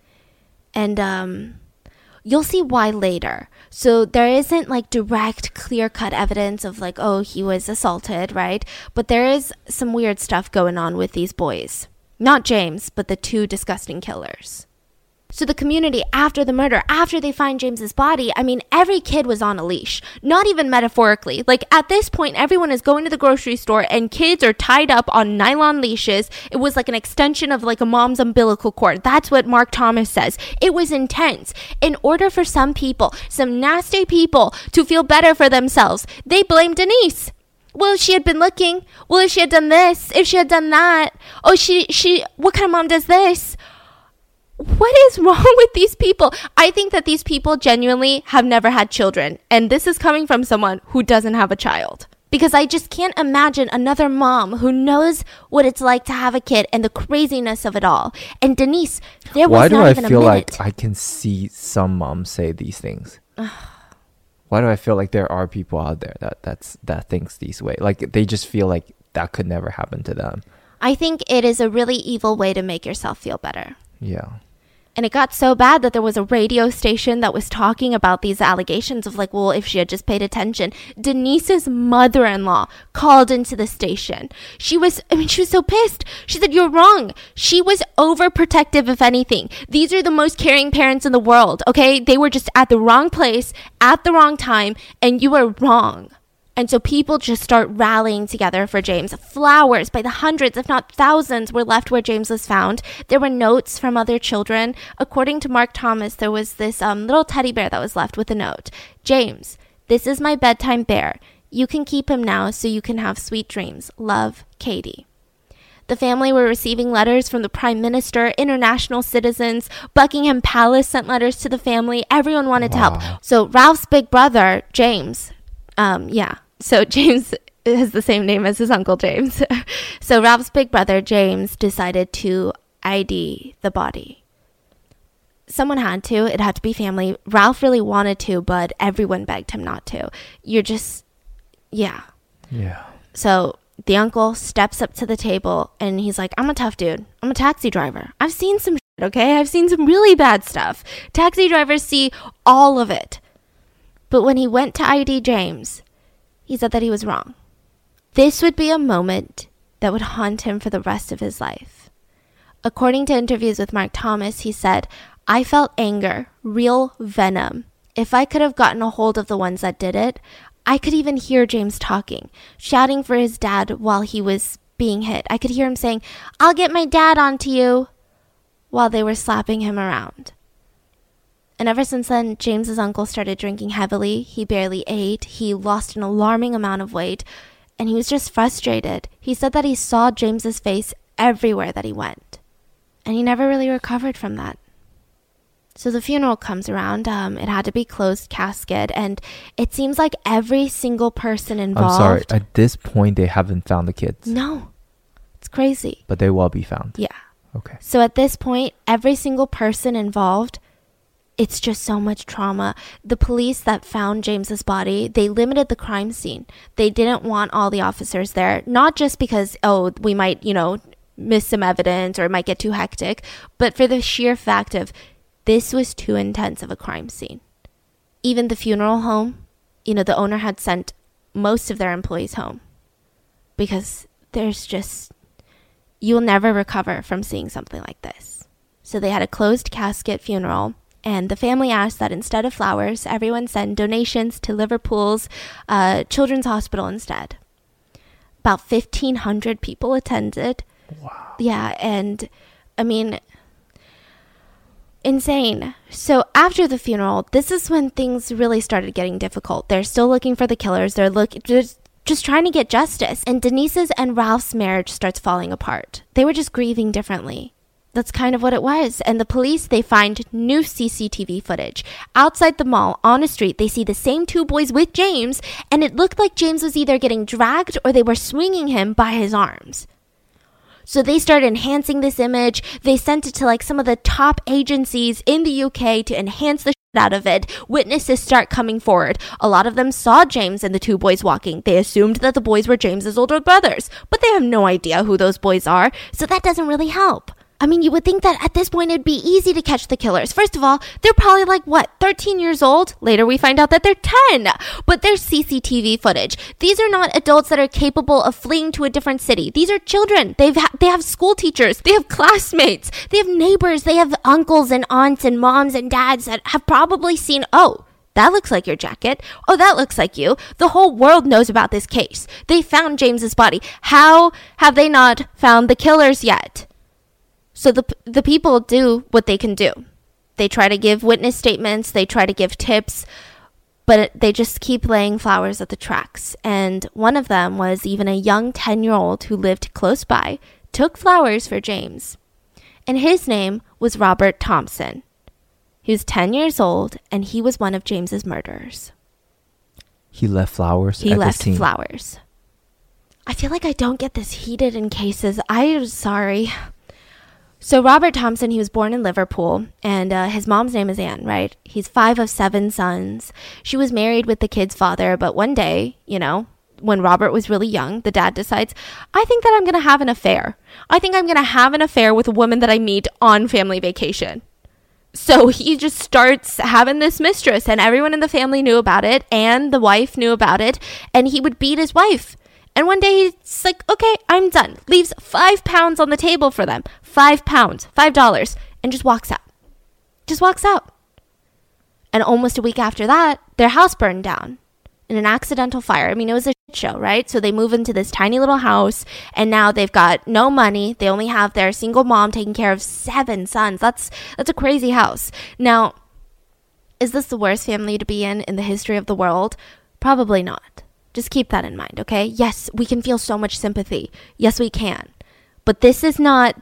And you'll see why later. So there isn't like direct, clear-cut evidence of like, oh, he was assaulted, right? But there is some weird stuff going on with these boys. Not James, but the two disgusting killers. So the community, after the murder, after they find James's body, I mean, every kid was on a leash. Not even metaphorically. Like, at this point, everyone is going to the grocery store and kids are tied up on nylon leashes. It was like an extension of like a mom's umbilical cord. That's what Mark Thomas says. It was intense. In order for some people, some nasty people, to feel better for themselves, they blamed Denise. Well, if she had been looking. Well, if she had done this. If she had done that. Oh, what kind of mom does this? What is wrong with these people? I think that these people genuinely have never had children. And this is coming from someone who doesn't have a child. Because I just can't imagine another mom who knows what it's like to have a kid and the craziness of it all. And Denise, there was not even a minute. Why do I feel like I can see some moms say these things? Why do I feel like there are people out there that thinks these way? Like they just feel like that could never happen to them. I think it is a really evil way to make yourself feel better. Yeah. And it got so bad that there was a radio station that was talking about these allegations of like, well, if she had just paid attention. Denise's mother-in-law called into the station. She was so pissed. She said, you're wrong. She was overprotective, if anything. These are the most caring parents in the world, okay? They were just at the wrong place, at the wrong time, and you were wrong. And so people just start rallying together for James. Flowers by the hundreds, if not thousands, were left where James was found. There were notes from other children. According to Mark Thomas, there was this little teddy bear that was left with a note. James, this is my bedtime bear. You can keep him now so you can have sweet dreams. Love, Katie. The family were receiving letters from the Prime Minister, international citizens. Buckingham Palace sent letters to the family. Everyone wanted to help. So Ralph's big brother, James, So James has the same name as his uncle James. So Ralph's big brother, James, decided to ID the body. Someone had to. It had to be family. Ralph really wanted to, but everyone begged him not to. Yeah. So the uncle steps up to the table and he's like, I'm a tough dude. I'm a taxi driver. I've seen some shit, okay? I've seen some really bad stuff. Taxi drivers see all of it. But when he went to ID James, he said that he was wrong. This would be a moment that would haunt him for the rest of his life. According to interviews with Mark Thomas, he said, I felt anger, real venom. If I could have gotten a hold of the ones that did it, I could even hear James talking, shouting for his dad while he was being hit. I could hear him saying, I'll get my dad onto you, while they were slapping him around. And ever since then, James's uncle started drinking heavily. He barely ate. He lost an alarming amount of weight. And he was just frustrated. He said that he saw James's face everywhere that he went. And he never really recovered from that. So the funeral comes around. It had to be closed casket. And it seems like every single person involved... I'm sorry. At this point, they haven't found the kids. No. It's crazy. But they will be found. Yeah. Okay. So at this point, every single person involved... It's just so much trauma. The police that found James's body, they limited the crime scene. They didn't want all the officers there, not just because, we might, miss some evidence or it might get too hectic, but for the sheer fact of this was too intense of a crime scene. Even the funeral home, the owner had sent most of their employees home because you'll never recover from seeing something like this. So they had a closed casket funeral. And the family asked that instead of flowers, everyone send donations to Liverpool's Children's Hospital instead. About 1,500 people attended. Wow. Yeah, and I mean, insane. So after the funeral, this is when things really started getting difficult. They're still looking for the killers. They're just trying to get justice. And Denise's and Ralph's marriage starts falling apart. They were just grieving differently. That's kind of what it was. And the police, they find new CCTV footage. Outside the mall, on a street, they see the same two boys with James, and it looked like James was either getting dragged or they were swinging him by his arms. So they started enhancing this image. They sent it to like some of the top agencies in the UK to enhance the shit out of it. Witnesses start coming forward. A lot of them saw James and the two boys walking. They assumed that the boys were James's older brothers, but they have no idea who those boys are, so that doesn't really help. I mean, you would think that at this point it'd be easy to catch the killers. First of all, they're probably like, 13 years old? Later we find out that they're 10. But there's CCTV footage. These are not adults that are capable of fleeing to a different city. These are children. They have school teachers. They have classmates. They have neighbors. They have uncles and aunts and moms and dads that have probably seen, oh, that looks like your jacket. Oh, that looks like you. The whole world knows about this case. They found James's body. How have they not found the killers yet? So the people do what they can do. They try to give witness statements. They try to give tips. But they just keep laying flowers at the tracks. And one of them was even a young 10-year-old who lived close by, took flowers for James. And his name was Robert Thompson. He was 10 years old, and he was one of James's murderers. He left flowers He at left the scene. flowers. I feel like I don't get this heated in cases. I'm sorry. So Robert Thompson, he was born in Liverpool, and his mom's name is Anne, right? He's 5 of 7 sons. She was married with the kid's father, but one day, when Robert was really young, the dad decides, I think that I'm going to have an affair. I think I'm going to have an affair with a woman that I meet on family vacation. So he just starts having this mistress, and everyone in the family knew about it, and the wife knew about it, and he would beat his wife. And one day he's like, okay, I'm done. Leaves £5 on the table for them. $5, and just walks out. Just walks out. And almost a week after that, their house burned down in an accidental fire. I mean, it was a shit show, right? So they move into this tiny little house, and now they've got no money. They only have their single mom taking care of 7 sons. That's a crazy house. Now, is this the worst family to be in the history of the world? Probably not. Just keep that in mind, okay? Yes, we can feel so much sympathy. Yes, we can. But this is not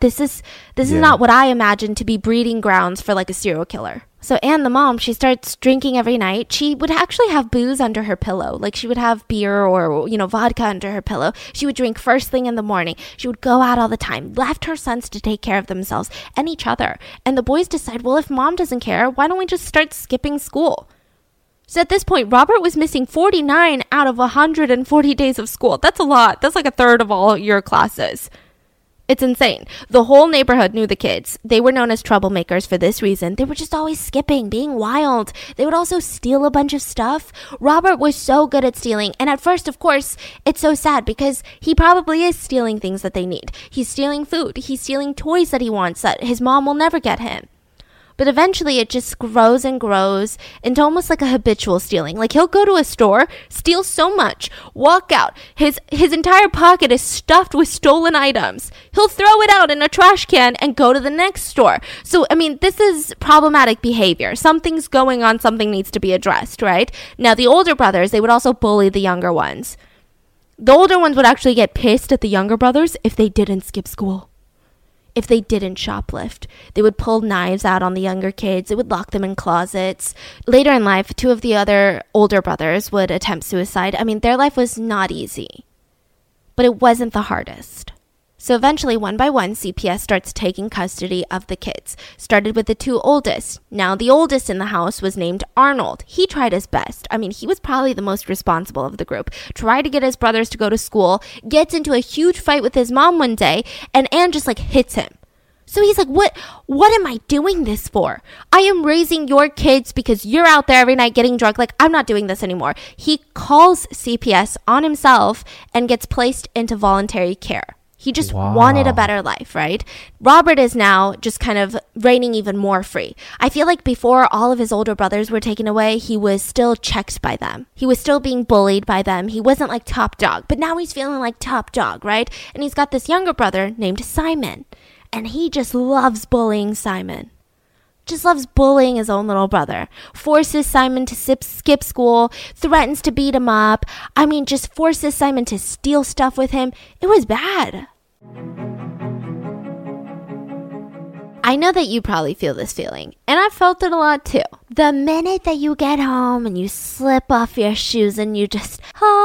what I imagine to be breeding grounds for like a serial killer. So Anne, the mom, she starts drinking every night. She would actually have booze under her pillow. Like she would have beer or, vodka under her pillow. She would drink first thing in the morning. She would go out all the time, left her sons to take care of themselves and each other. And the boys decide, well, if mom doesn't care, why don't we just start skipping school? So at this point, Robert was missing 49 out of 140 days of school. That's a lot. That's like a third of all your classes. It's insane. The whole neighborhood knew the kids. They were known as troublemakers for this reason. They were just always skipping, being wild. They would also steal a bunch of stuff. Robert was so good at stealing. And at first, of course, it's so sad because he probably is stealing things that they need. He's stealing food. He's stealing toys that he wants that his mom will never get him. But eventually it just grows and grows into almost like a habitual stealing. Like he'll go to a store, steal so much, walk out. His entire pocket is stuffed with stolen items. He'll throw it out in a trash can and go to the next store. So, I mean, this is problematic behavior. Something's going on, something needs to be addressed, right? Now, the older brothers, they would also bully the younger ones. The older ones would actually get pissed at the younger brothers if they didn't skip school. If they didn't shoplift. They would pull knives out on the younger kids. They would lock them in closets. Later in life, 2 of the other older brothers would attempt suicide. I mean, their life was not easy. But it wasn't the hardest. So eventually, one by one, CPS starts taking custody of the kids. Started with the 2 oldest. Now, the oldest in the house was named Arnold. He tried his best. I mean, he was probably the most responsible of the group. Tried to get his brothers to go to school, gets into a huge fight with his mom one day, and Anne just hits him. So he's like, what am I doing this for? I am raising your kids because you're out there every night getting drunk. I'm not doing this anymore. He calls CPS on himself and gets placed into voluntary care. He just wanted a better life, right? Robert is now just kind of reigning even more free. I feel like before all of his older brothers were taken away, he was still checked by them. He was still being bullied by them. He wasn't like top dog, but now he's feeling like top dog, right? And he's got this younger brother named Simon, and he just loves bullying Simon. Just loves bullying his own little brother. Forces Simon to skip school, threatens to beat him up. I mean, just forces Simon to steal stuff with him. It was bad. I know that you probably feel this feeling, and I've felt it a lot too. The minute that you get home and you slip off your shoes and you just,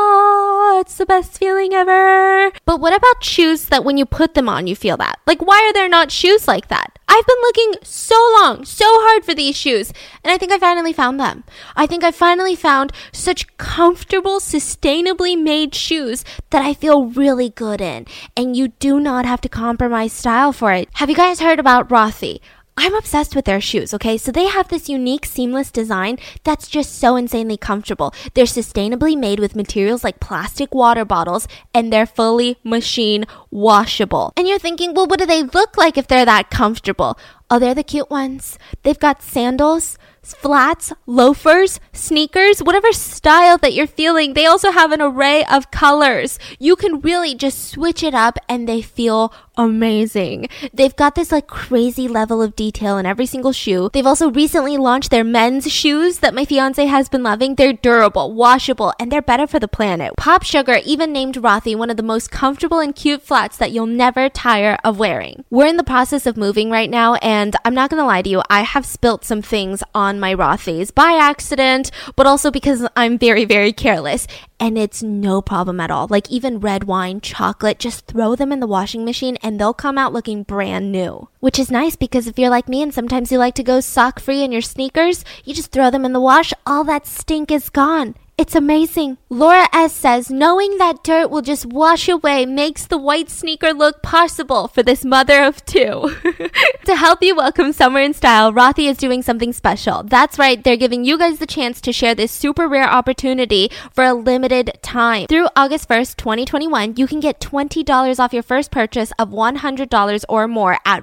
it's the best feeling ever. But what about shoes that when you put them on, you feel that? Like, why are there not shoes like that? I've been looking so long, so hard for these shoes, and I think I finally found them. I think I finally found such comfortable, sustainably made shoes that I feel really good in, and you do not have to compromise style for it. Have you guys heard about Rothy? I'm obsessed with their shoes, okay? So they have this unique seamless design that's just so insanely comfortable. They're sustainably made with materials like plastic water bottles, and they're fully machine washable. And you're thinking, well, what do they look like if they're that comfortable? Oh, they're the cute ones. They've got sandals, flats, loafers, sneakers, whatever style that you're feeling. They also have an array of colors. You can really just switch it up and they feel amazing. They've got this like crazy level of detail in every single shoe. They've also recently launched their men's shoes that my fiance has been loving. They're durable, washable, and they're better for the planet. Pop Sugar even named Rothy one of the most comfortable and cute flats that you'll never tire of wearing. We're in the process of moving right now, and I'm not gonna lie to you, I have spilt some things on my Rothys by accident, but also because I'm very, very careless. And it's no problem at all. Like even red wine, chocolate, just throw them in the washing machine and they'll come out looking brand new. Which is nice because if you're like me and sometimes you like to go sock free in your sneakers, you just throw them in the wash, all that stink is gone. It's amazing. Laura S. says, knowing that dirt will just wash away makes the white sneaker look possible for this mother of two. To help you welcome summer in style, Rothy is doing something special. That's right, they're giving you guys the chance to share this super rare opportunity for a limited time. Through August 1st, 2021, you can get $20 off your first purchase of $100 or more at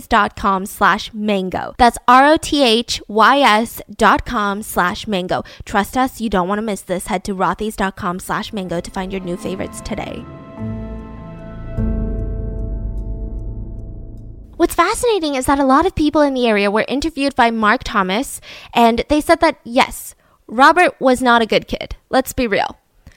rothys.com/mango. That's ROTHYS.com/mango. Trust us, you don't want to miss this. Head to rothys.com/mango to find your new favorites today. What's fascinating is that a lot of people in the area were interviewed by Mark Thomas, and they said that, yes, Robert was not a good kid. Let's be real.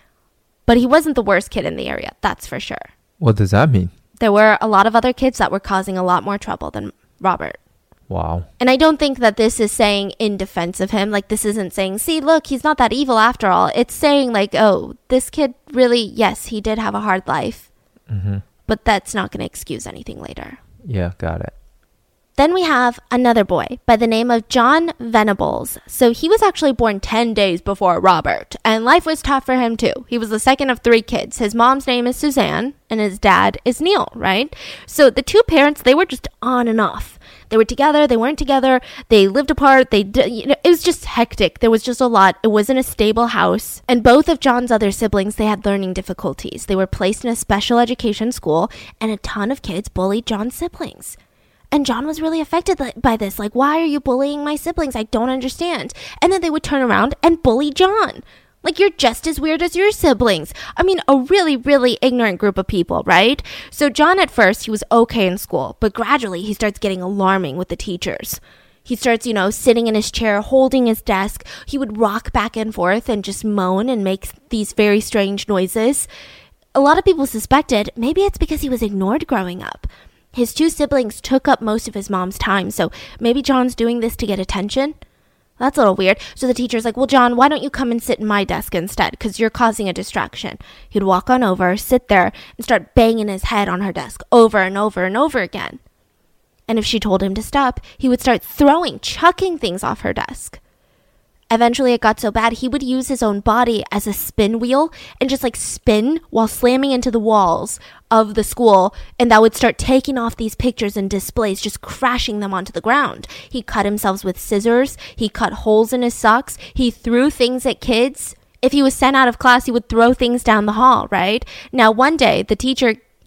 But he wasn't the worst kid in the area, that's for sure. What does that mean? There were a lot of other kids that were causing a lot more trouble than Robert. Wow. And I don't think that this is saying in defense of him. Like, this isn't saying, see, look, he's not that evil after all. It's saying, like, oh, this kid really, yes, he did have a hard life. Mm-hmm. But that's not going to excuse anything later. Yeah, got it. Then we have another boy by the name of John Venables. So he was actually born 10 days before Robert, and life was tough for him too. He was the second of 3 kids. His mom's name is Suzanne, and his dad is Neil, right? So the 2 parents, they were just on and off. They were together, they weren't together, they lived apart, it was just hectic. There was just a lot. It wasn't a stable house. And both of John's other siblings, they had learning difficulties. They were placed in a special education school, and a ton of kids bullied John's siblings. And John was really affected by this. Like, why are you bullying my siblings? I don't understand. And then they would turn around and bully John. Like, you're just as weird as your siblings. I mean, a really, really ignorant group of people, right? So John, at first, he was okay in school, but gradually he starts getting alarming with the teachers. He starts, sitting in his chair, holding his desk. He would rock back and forth and just moan and make these very strange noises. A lot of people suspected maybe it's because he was ignored growing up. His 2 siblings took up most of his mom's time, so maybe John's doing this to get attention. That's a little weird. So the teacher's like, well, John, why don't you come and sit in my desk instead? Because you're causing a distraction. He'd walk on over, sit there, and start banging his head on her desk over and over and over again. And if she told him to stop, he would start chucking things off her desk. Eventually, it got so bad, he would use his own body as a spin wheel and just spin while slamming into the walls of the school. And that would start taking off these pictures and displays, just crashing them onto the ground. He cut himself with scissors. He cut holes in his socks. He threw things at kids. If he was sent out of class, he would throw things down the hall, right? Now, one day, the teacher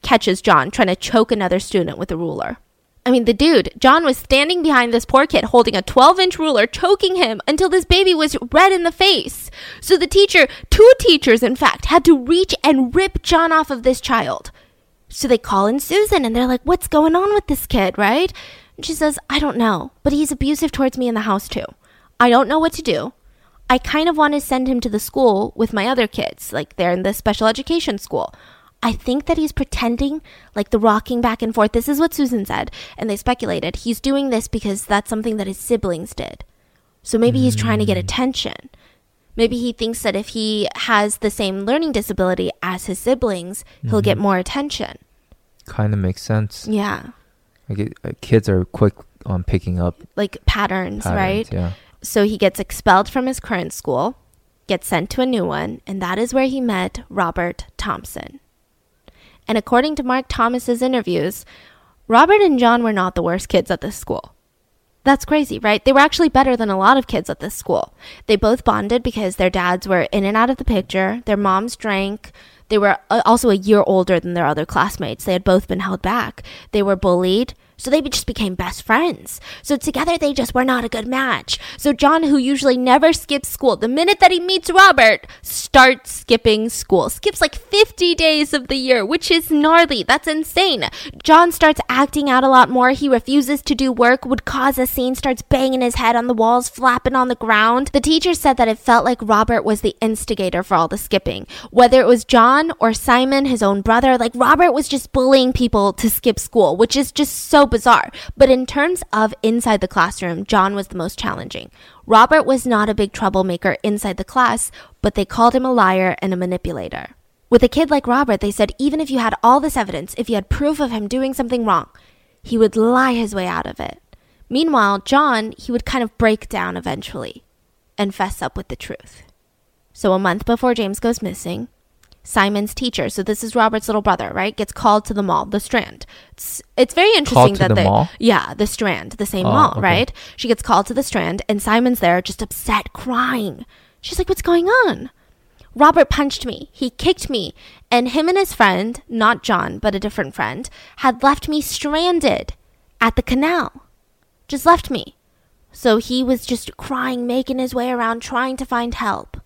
catches John trying to choke another student with a ruler. I mean, the dude, John, was standing behind this poor kid holding a 12-inch ruler, choking him until this baby was red in the face. So the teacher, 2 teachers, in fact, had to reach and rip John off of this child. So they call in Susan and they're like, what's going on with this kid, right? And she says, I don't know, but he's abusive towards me in the house too. I don't know what to do. I kind of want to send him to the school with my other kids, like they're in the special education school. I think that he's pretending, like the rocking back and forth. This is what Susan said. And they speculated he's doing this because that's something that his siblings did. So maybe he's trying to get attention. Maybe he thinks that if he has the same learning disability as his siblings, he'll get more attention. Kind of makes sense. Yeah. Like kids are quick on picking up Like patterns, right? Yeah. So he gets expelled from his current school, gets sent to a new one, and that is where he met Robert Thompson. And according to Mark Thomas's interviews, Robert and John were not the worst kids at this school. That's crazy, right? They were actually better than a lot of kids at this school. They both bonded because their dads were in and out of the picture. Their moms drank. They were also a year older than their other classmates. They had both been held back. They were bullied. So they just became best friends. So together they just were not a good match. So John, who usually never skips school, the minute that he meets Robert, starts skipping school. Skips like 50 days of the year, which is gnarly. That's insane. John starts acting out a lot more. He refuses to do work, would cause a scene, starts banging his head on the walls, flapping on the ground. The teacher said that it felt like Robert was the instigator for all the skipping. Whether it was John or Simon, his own brother, like Robert was just bullying people to skip school, which is just so bizarre. But in terms of inside the classroom, John was the most challenging. Robert was not a big troublemaker inside the class, but they called him a liar and a manipulator. With a kid like Robert, they said even if you had all this evidence, if you had proof of him doing something wrong, he would lie his way out of it. Meanwhile, John, he would kind of break down eventually and fess up with the truth. So a month before James goes missing, Simon's teacher, so this is Robert's little brother, right, gets called to the mall, the Strand. It's very interesting that they, mall? Yeah, the Strand, the same mall, okay. right? She gets called to the Strand, and Simon's there, just upset, crying. She's like, "What's going on?" Robert punched me. He kicked me, and him and his friend, not John, but a different friend, had left me stranded at the canal. Just left me. So he was just crying, making his way around, trying to find help.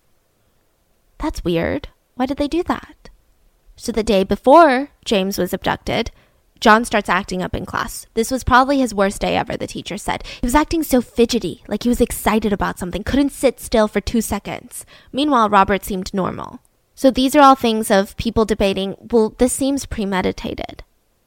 That's weird. Why did they do that? So the day before James was abducted, John starts acting up in class. This was probably his worst day ever, the teacher said. He was acting so fidgety, like he was excited about something, couldn't sit still for 2 seconds. Meanwhile, Robert seemed normal. So these are all things of people debating, well, this seems premeditated.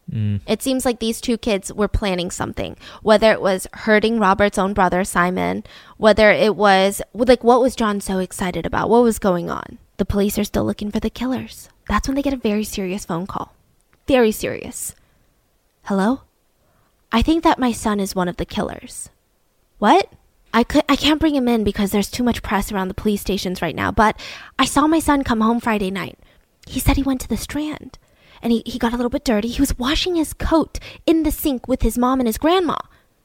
It seems like these 2 kids were planning something, whether it was hurting Robert's own brother, Simon, whether it was, like, what was John so excited about? What was going on? The police are still looking for the killers. That's when they get a very serious phone call. Very serious. Hello? I think that my son is one of the killers. What? I can't bring him in because there's too much press around the police stations right now, but I saw my son come home Friday night. He said he went to the Strand. And he got a little bit dirty. He was washing his coat in the sink with his mom and his grandma.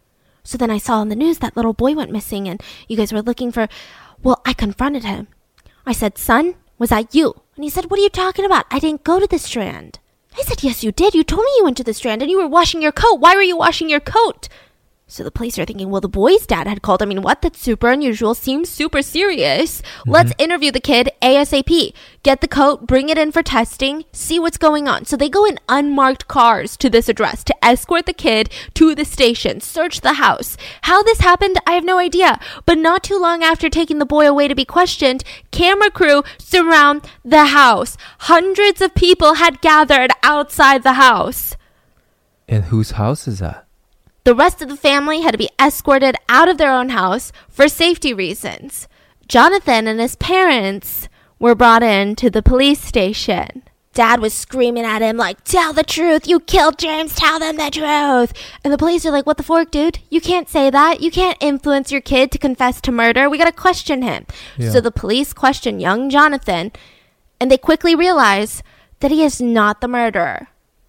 So then I saw on the news that little boy went missing and you guys were looking for... Well, I confronted him. I said, "Son, was that you?" And he said, "What are you talking about? I didn't go to the Strand." I said, "Yes, you did. You told me you went to the Strand and you were washing your coat. Why were you washing your coat?" So the police are thinking, well, the boy's dad had called. I mean, what? That's super unusual. Seems super serious. Let's interview the kid ASAP. Get the coat, bring it in for testing, see what's going on. So they go in unmarked cars to this address to escort the kid to the station, search the house. How this happened, I have no idea. But not too long after taking the boy away to be questioned, camera crew surround the house. Hundreds of people had gathered outside the house. And whose house is that? The rest of the family had to be escorted out of their own house for safety reasons. Jonathan and his parents were brought in to the police station. Dad was screaming at him like, "Tell the truth, you killed James, tell them the truth." And the police are like, "What the fork, dude? You can't say that. You can't influence your kid to confess to murder. We gotta question him." Yeah. So the police question young Jonathan, and they quickly realize that he is not the murderer.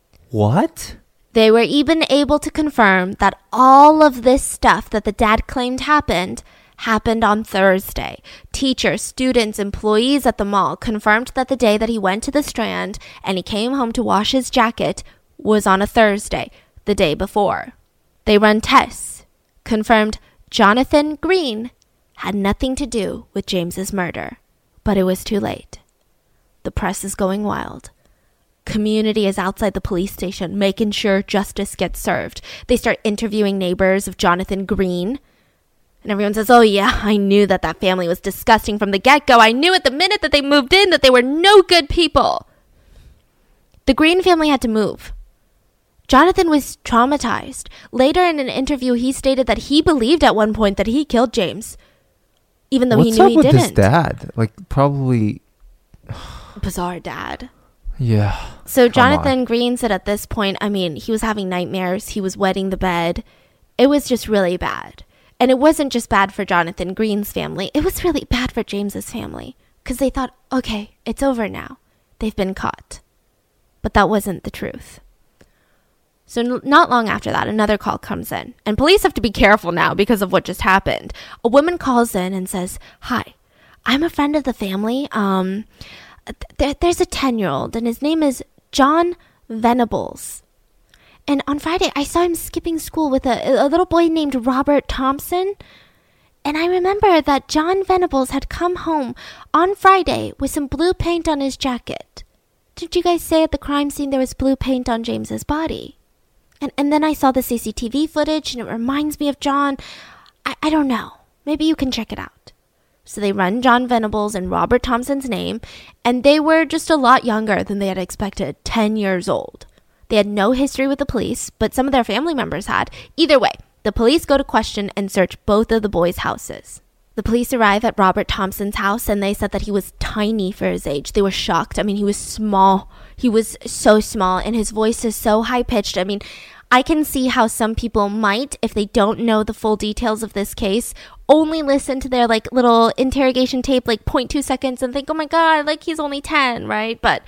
What? They were even able to confirm that all of this stuff that the dad claimed happened happened on Thursday. Teachers, students, employees at the mall confirmed that the day that he went to the Strand and he came home to wash his jacket was on a Thursday, the day before. They run tests, confirmed Jonathan Green had nothing to do with James's murder. But it was too late. The press is going wild. Community is outside the police station making sure justice gets served. They start interviewing neighbors of Jonathan Green. And everyone says, oh yeah, I knew that family was disgusting from the get-go. I knew at the minute that they moved in that they were no good people. The Green family had to move. Jonathan was traumatized. Later in an interview, he stated that he believed at one point that he killed James, even though he knew he didn't. What's up with his dad? Like, probably... Bizarre dad. Yeah. So Jonathan Green said at this point, I mean, he was having nightmares. He was wetting the bed. It was just really bad. And it wasn't just bad for Jonathan Green's family. It was really bad for James's family. Because they thought, okay, it's over now. They've been caught. But that wasn't the truth. So not long after that, another call comes in. And police have to be careful now because of what just happened. A woman calls in and says, hi, I'm a friend of the family. There's a 10-year-old and his name is John Venables. And on Friday, I saw him skipping school with a little boy named Robert Thompson. And I remember that John Venables had come home on Friday with some blue paint on his jacket. Did you guys say at the crime scene there was blue paint on James's body? And then I saw the CCTV footage and it reminds me of John. I don't know. Maybe you can check it out. So they run John Venables and Robert Thompson's name, and they were just a lot younger than they had expected, 10 years old. They had no history with the police, but some of their family members had. Either way, the police go to question and search both of the boys' houses. The police arrive at Robert Thompson's house, and they said that he was tiny for his age. They were shocked. I mean, he was small. He was so small, and his voice is so high-pitched. I mean, I can see how some people might, if they don't know the full details of this case, only listen to their like little interrogation tape, like 0.2 seconds and think, oh my God, like he's only 10, right? But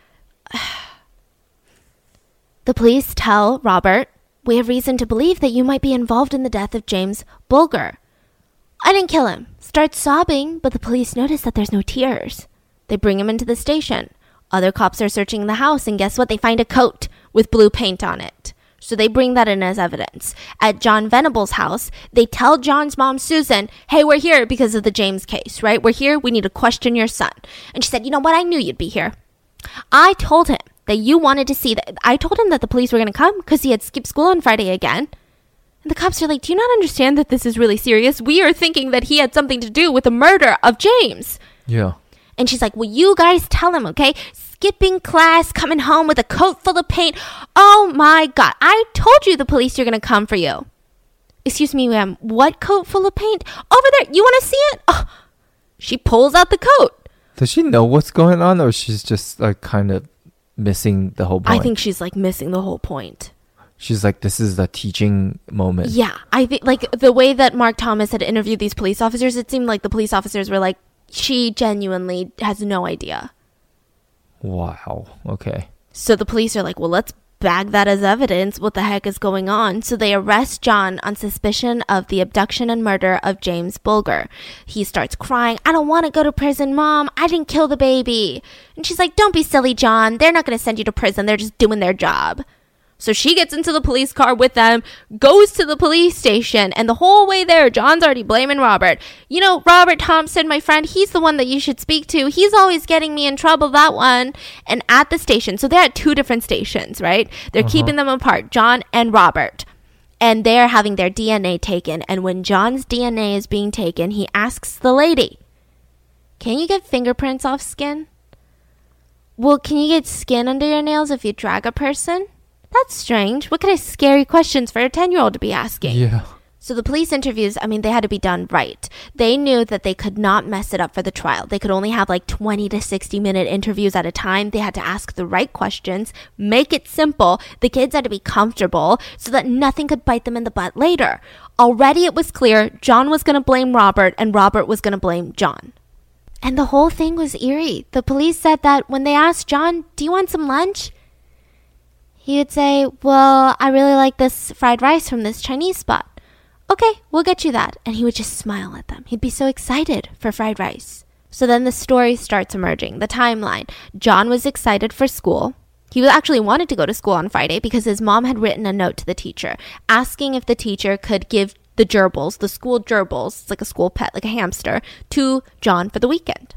the police tell Robert, we have reason to believe that you might be involved in the death of James Bulger. I didn't kill him. Starts sobbing, but the police notice that there's no tears. They bring him into the station. Other cops are searching the house, and guess what? They find a coat with blue paint on it. So they bring that in as evidence. At John Venables' house, they tell John's mom, Susan, hey, we're here because of the James case, right? We're here. We need to question your son. And she said, you know what? I knew you'd be here. I told him that you wanted to see that. I told him that the police were going to come because he had skipped school on Friday again. And the cops are like, do you not understand that this is really serious? We are thinking that he had something to do with the murder of James. Yeah. And she's like, well, you guys tell him, okay? Skipping class, coming home with a coat full of paint. Oh my God. I told you the police are going to come for you. Excuse me, ma'am. What coat full of paint? Over there. You want to see it? Oh. She pulls out the coat. Does she know what's going on, or she's just like kind of missing the whole point? I think she's like missing the whole point. She's like, this is the teaching moment. Yeah. I think like the way that Mark Thomas had interviewed these police officers, it seemed like the police officers were like, she genuinely has no idea. Wow. Okay. So the police are like, well, let's bag that as evidence. What the heck is going on? So they arrest John on suspicion of the abduction and murder of James Bulger. He starts crying. I don't want to go to prison, Mom. I didn't kill the baby. And she's like, don't be silly, John. They're not going to send you to prison. They're just doing their job. So she gets into the police car with them, goes to the police station, and the whole way there, John's already blaming Robert. You know, Robert Thompson, my friend, he's the one that you should speak to. He's always getting me in trouble, that one. And at the station, so they're at two different stations, right? They're keeping them apart, John and Robert. And they're having their DNA taken. And when John's DNA is being taken, he asks the lady, can you get fingerprints off skin? Well, can you get skin under your nails if you drag a person? That's strange. What kind of scary questions for a 10-year-old to be asking? Yeah. So the police interviews, I mean, they had to be done right. They knew that they could not mess it up for the trial. They could only have like 20 to 60-minute interviews at a time. They had to ask the right questions, make it simple. The kids had to be comfortable so that nothing could bite them in the butt later. Already it was clear John was going to blame Robert and Robert was going to blame John. And the whole thing was eerie. The police said that when they asked John, do you want some lunch? He would say, well, I really like this fried rice from this Chinese spot. okay, we'll get you that. And he would just smile at them. He'd be so excited for fried rice. So then the story starts emerging, the timeline. John was excited for school. He actually wanted to go to school on Friday because his mom had written a note to the teacher asking if the teacher could give the gerbils, the school gerbils, it's like a school pet, like a hamster, to John for the weekend.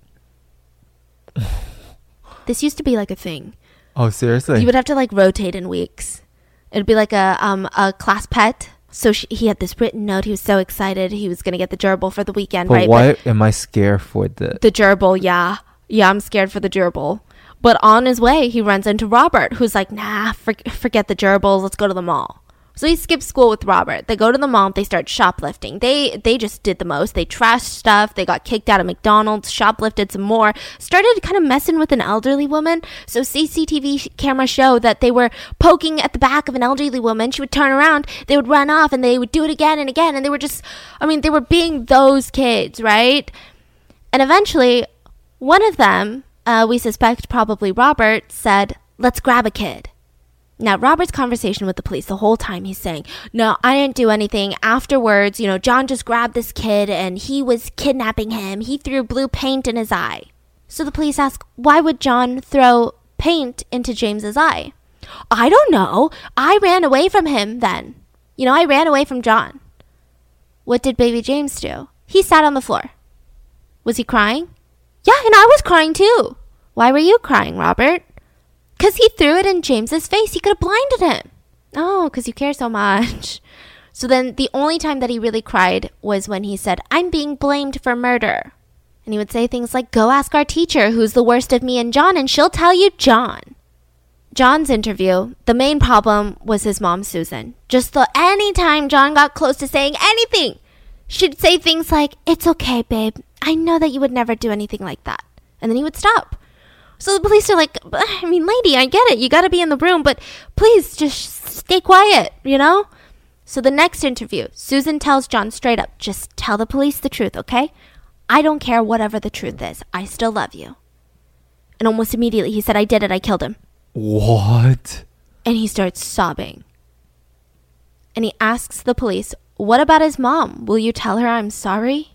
This used to be like a thing. Oh, seriously? You would have to like rotate in weeks. It'd be like a class pet. So he had this written note. He was so excited. He was going to get the gerbil for the weekend, but right? Why am I scared for the gerbil? Yeah. Yeah, I'm scared for the gerbil. But on his way, he runs into Robert, who's like, nah, forget the gerbils. Let's go to the mall. So he skips school with Robert. They go to the mall. They start shoplifting. They just did the most. They trashed stuff. They got kicked out of McDonald's, shoplifted some more, started kind of messing with an elderly woman. So CCTV camera show that they were poking at the back of an elderly woman. She would turn around. They would run off and they would do it again and again. And they were just, they were being those kids, right? And eventually, one of them, we suspect probably Robert, said, let's grab a kid. Now, Robert's conversation with the police the whole time, he's saying, no, I didn't do anything. Afterwards, John just grabbed this kid and he was kidnapping him. He threw blue paint in his eye. So the police ask, why would John throw paint into James's eye? I don't know. I ran away from him then. I ran away from John. What did baby James do? He sat on the floor. Was he crying? Yeah, and I was crying too. Why were you crying, Robert? Because he threw it in James's face. He could have blinded him. Oh, because you care so much. So then the only time that he really cried was when he said, I'm being blamed for murder. And he would say things like, go ask our teacher who's the worst of me and John, and she'll tell you John. John's interview, the main problem was his mom, Susan. Just anytime John got close to saying anything, she'd say things like, it's okay, babe. I know that you would never do anything like that. And then he would stop. So the police are like, lady, I get it. You got to be in the room, but please just stay quiet, So the next interview, Susan tells John straight up, just tell the police the truth, okay? I don't care whatever the truth is. I still love you. And almost immediately he said, I did it. I killed him. What? And he starts sobbing. And he asks the police, what about his mom? Will you tell her I'm sorry?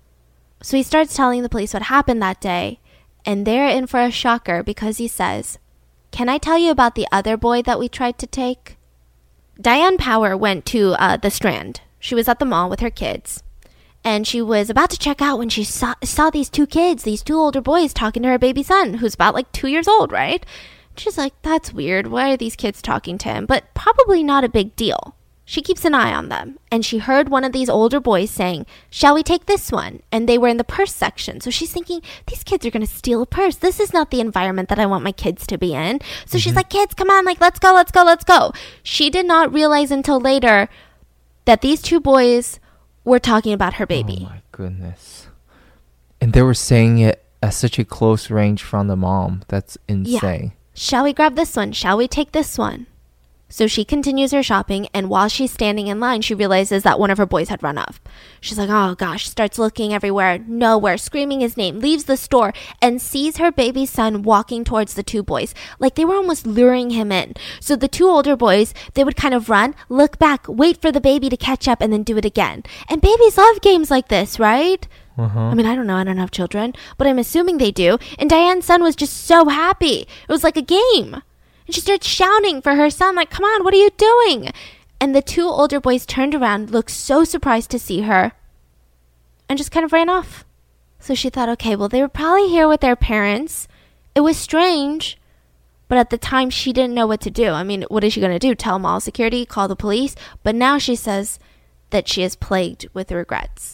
So he starts telling the police what happened that day. And they're in for a shocker because he says, can I tell you about the other boy that we tried to take? Diane Power went to the Strand. She was at the mall with her kids. And she was about to check out when she saw these two kids, these two older boys talking to her baby son, who's about like 2 years old, right? She's like, that's weird. Why are these kids talking to him? But probably not a big deal. She keeps an eye on them, and she heard one of these older boys saying, shall we take this one? And they were in the purse section. So she's thinking, these kids are going to steal a purse. This is not the environment that I want my kids to be in. So she's like, kids, come on, like, let's go, let's go, let's go. She did not realize until later that these two boys were talking about her baby. Oh my goodness. And they were saying it at such a close range from the mom. That's insane. Yeah. Shall we grab this one? Shall we take this one? So she continues her shopping, and while she's standing in line, she realizes that one of her boys had run off. She's like, oh gosh, starts looking everywhere, nowhere, screaming his name, leaves the store, and sees her baby son walking towards the two boys, like they were almost luring him in. So the two older boys, they would kind of run, look back, wait for the baby to catch up, and then do it again. And babies love games like this, right? I don't know, I don't have children, but I'm assuming they do. And Diane's son was just so happy. It was like a game. And she started shouting for her son, like, come on, what are you doing? And the two older boys turned around, looked so surprised to see her, and just kind of ran off. So she thought, okay, well, they were probably here with their parents. It was strange, but at the time, she didn't know what to do. What is she going to do? Tell mall security? Call the police? But now she says that she is plagued with regrets.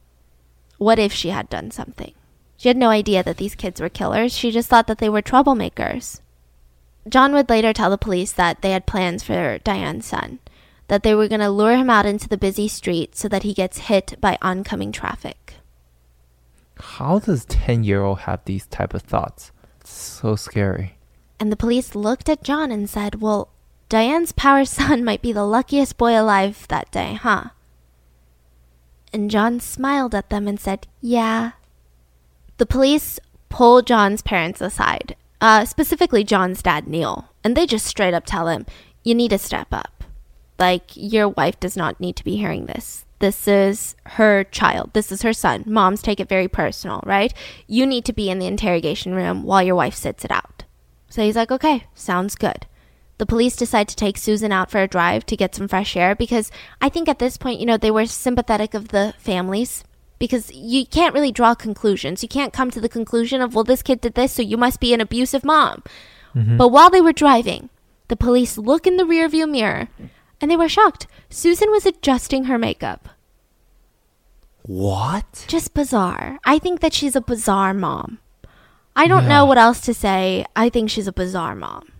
What if she had done something? She had no idea that these kids were killers. She just thought that they were troublemakers. John would later tell the police that they had plans for Diane's son, that they were going to lure him out into the busy street so that he gets hit by oncoming traffic. How does 10-year-old have these type of thoughts? It's so scary. And the police looked at John and said, well, Diane's Power son might be the luckiest boy alive that day, huh? And John smiled at them and said, yeah. The police pulled John's parents aside. Specifically John's dad, Neil. And they just straight up tell him, you need to step up. Like, your wife does not need to be hearing this. This is her child. This is her son. Moms take it very personal, right? You need to be in the interrogation room while your wife sits it out. So he's like, okay, sounds good. The police decide to take Susan out for a drive to get some fresh air because I think at this point, they were sympathetic of the families because you can't really draw conclusions. You can't come to the conclusion of, well, this kid did this, so you must be an abusive mom. Mm-hmm. But while they were driving, the police look in the rearview mirror and they were shocked. Susan was adjusting her makeup. What? Just bizarre. I think that she's a bizarre mom. I don't know what else to say. I think she's a bizarre mom.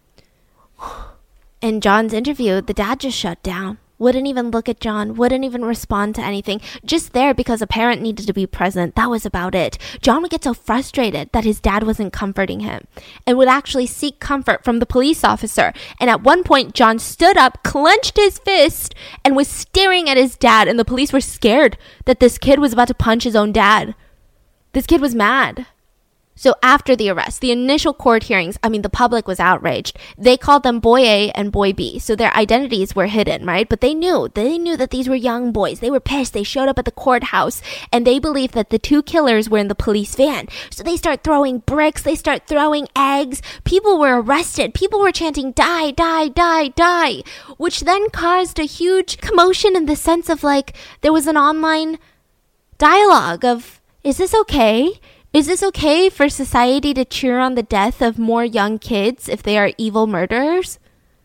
In John's interview, the dad just shut down. Wouldn't even look at John. Wouldn't even respond to anything. Just there because a parent needed to be present. That was about it. John would get so frustrated that his dad wasn't comforting him and would actually seek comfort from the police officer. And at one point, John stood up, clenched his fist, and was staring at his dad. And the police were scared that this kid was about to punch his own dad. This kid was mad. So after the arrest, the initial court hearings, the public was outraged. They called them Boy A and Boy B. So their identities were hidden, right? But they knew that these were young boys. They were pissed. They showed up at the courthouse and they believed that the two killers were in the police van. So they start throwing bricks. They start throwing eggs. People were arrested. People were chanting, die, die, die, die, which then caused a huge commotion in the sense of there was an online dialogue of, is this okay? Is this okay for society to cheer on the death of more young kids if they are evil murderers?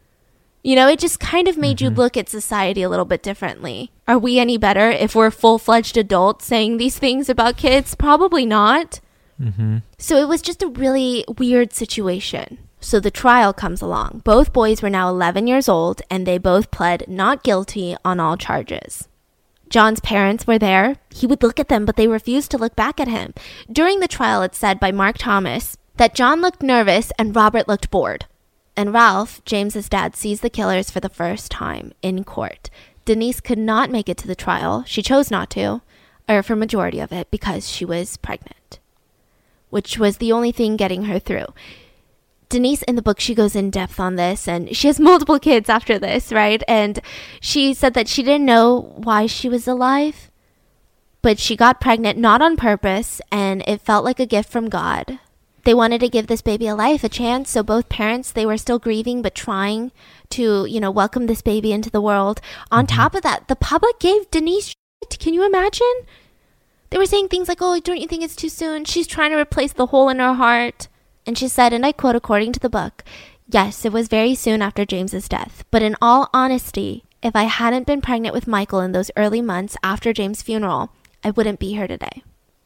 It just kind of made you look at society a little bit differently. Are we any better if we're full-fledged adults saying these things about kids? Probably not. Mm-hmm. So it was just a really weird situation. So the trial comes along. Both boys were now 11 years old, and they both pled not guilty on all charges. John's parents were there. He would look at them, but they refused to look back at him. During the trial, it's said by Mark Thomas that John looked nervous and Robert looked bored. And Ralph, James's dad, sees the killers for the first time in court. Denise could not make it to the trial. She chose not to, or for majority of it, because she was pregnant, which was the only thing getting her through. Denise, in the book, she goes in depth on this, and she has multiple kids after this, right? And she said that she didn't know why she was alive, but she got pregnant not on purpose, and it felt like a gift from God. They wanted to give this baby a life, a chance, so both parents, they were still grieving, but trying to, welcome this baby into the world. On top of that, the public gave Denise shit. Can you imagine? They were saying things like, oh, don't you think it's too soon? She's trying to replace the hole in her heart. And she said, and I quote, according to the book, yes, it was very soon after James's death. But in all honesty, if I hadn't been pregnant with Michael in those early months after James' funeral, I wouldn't be here today.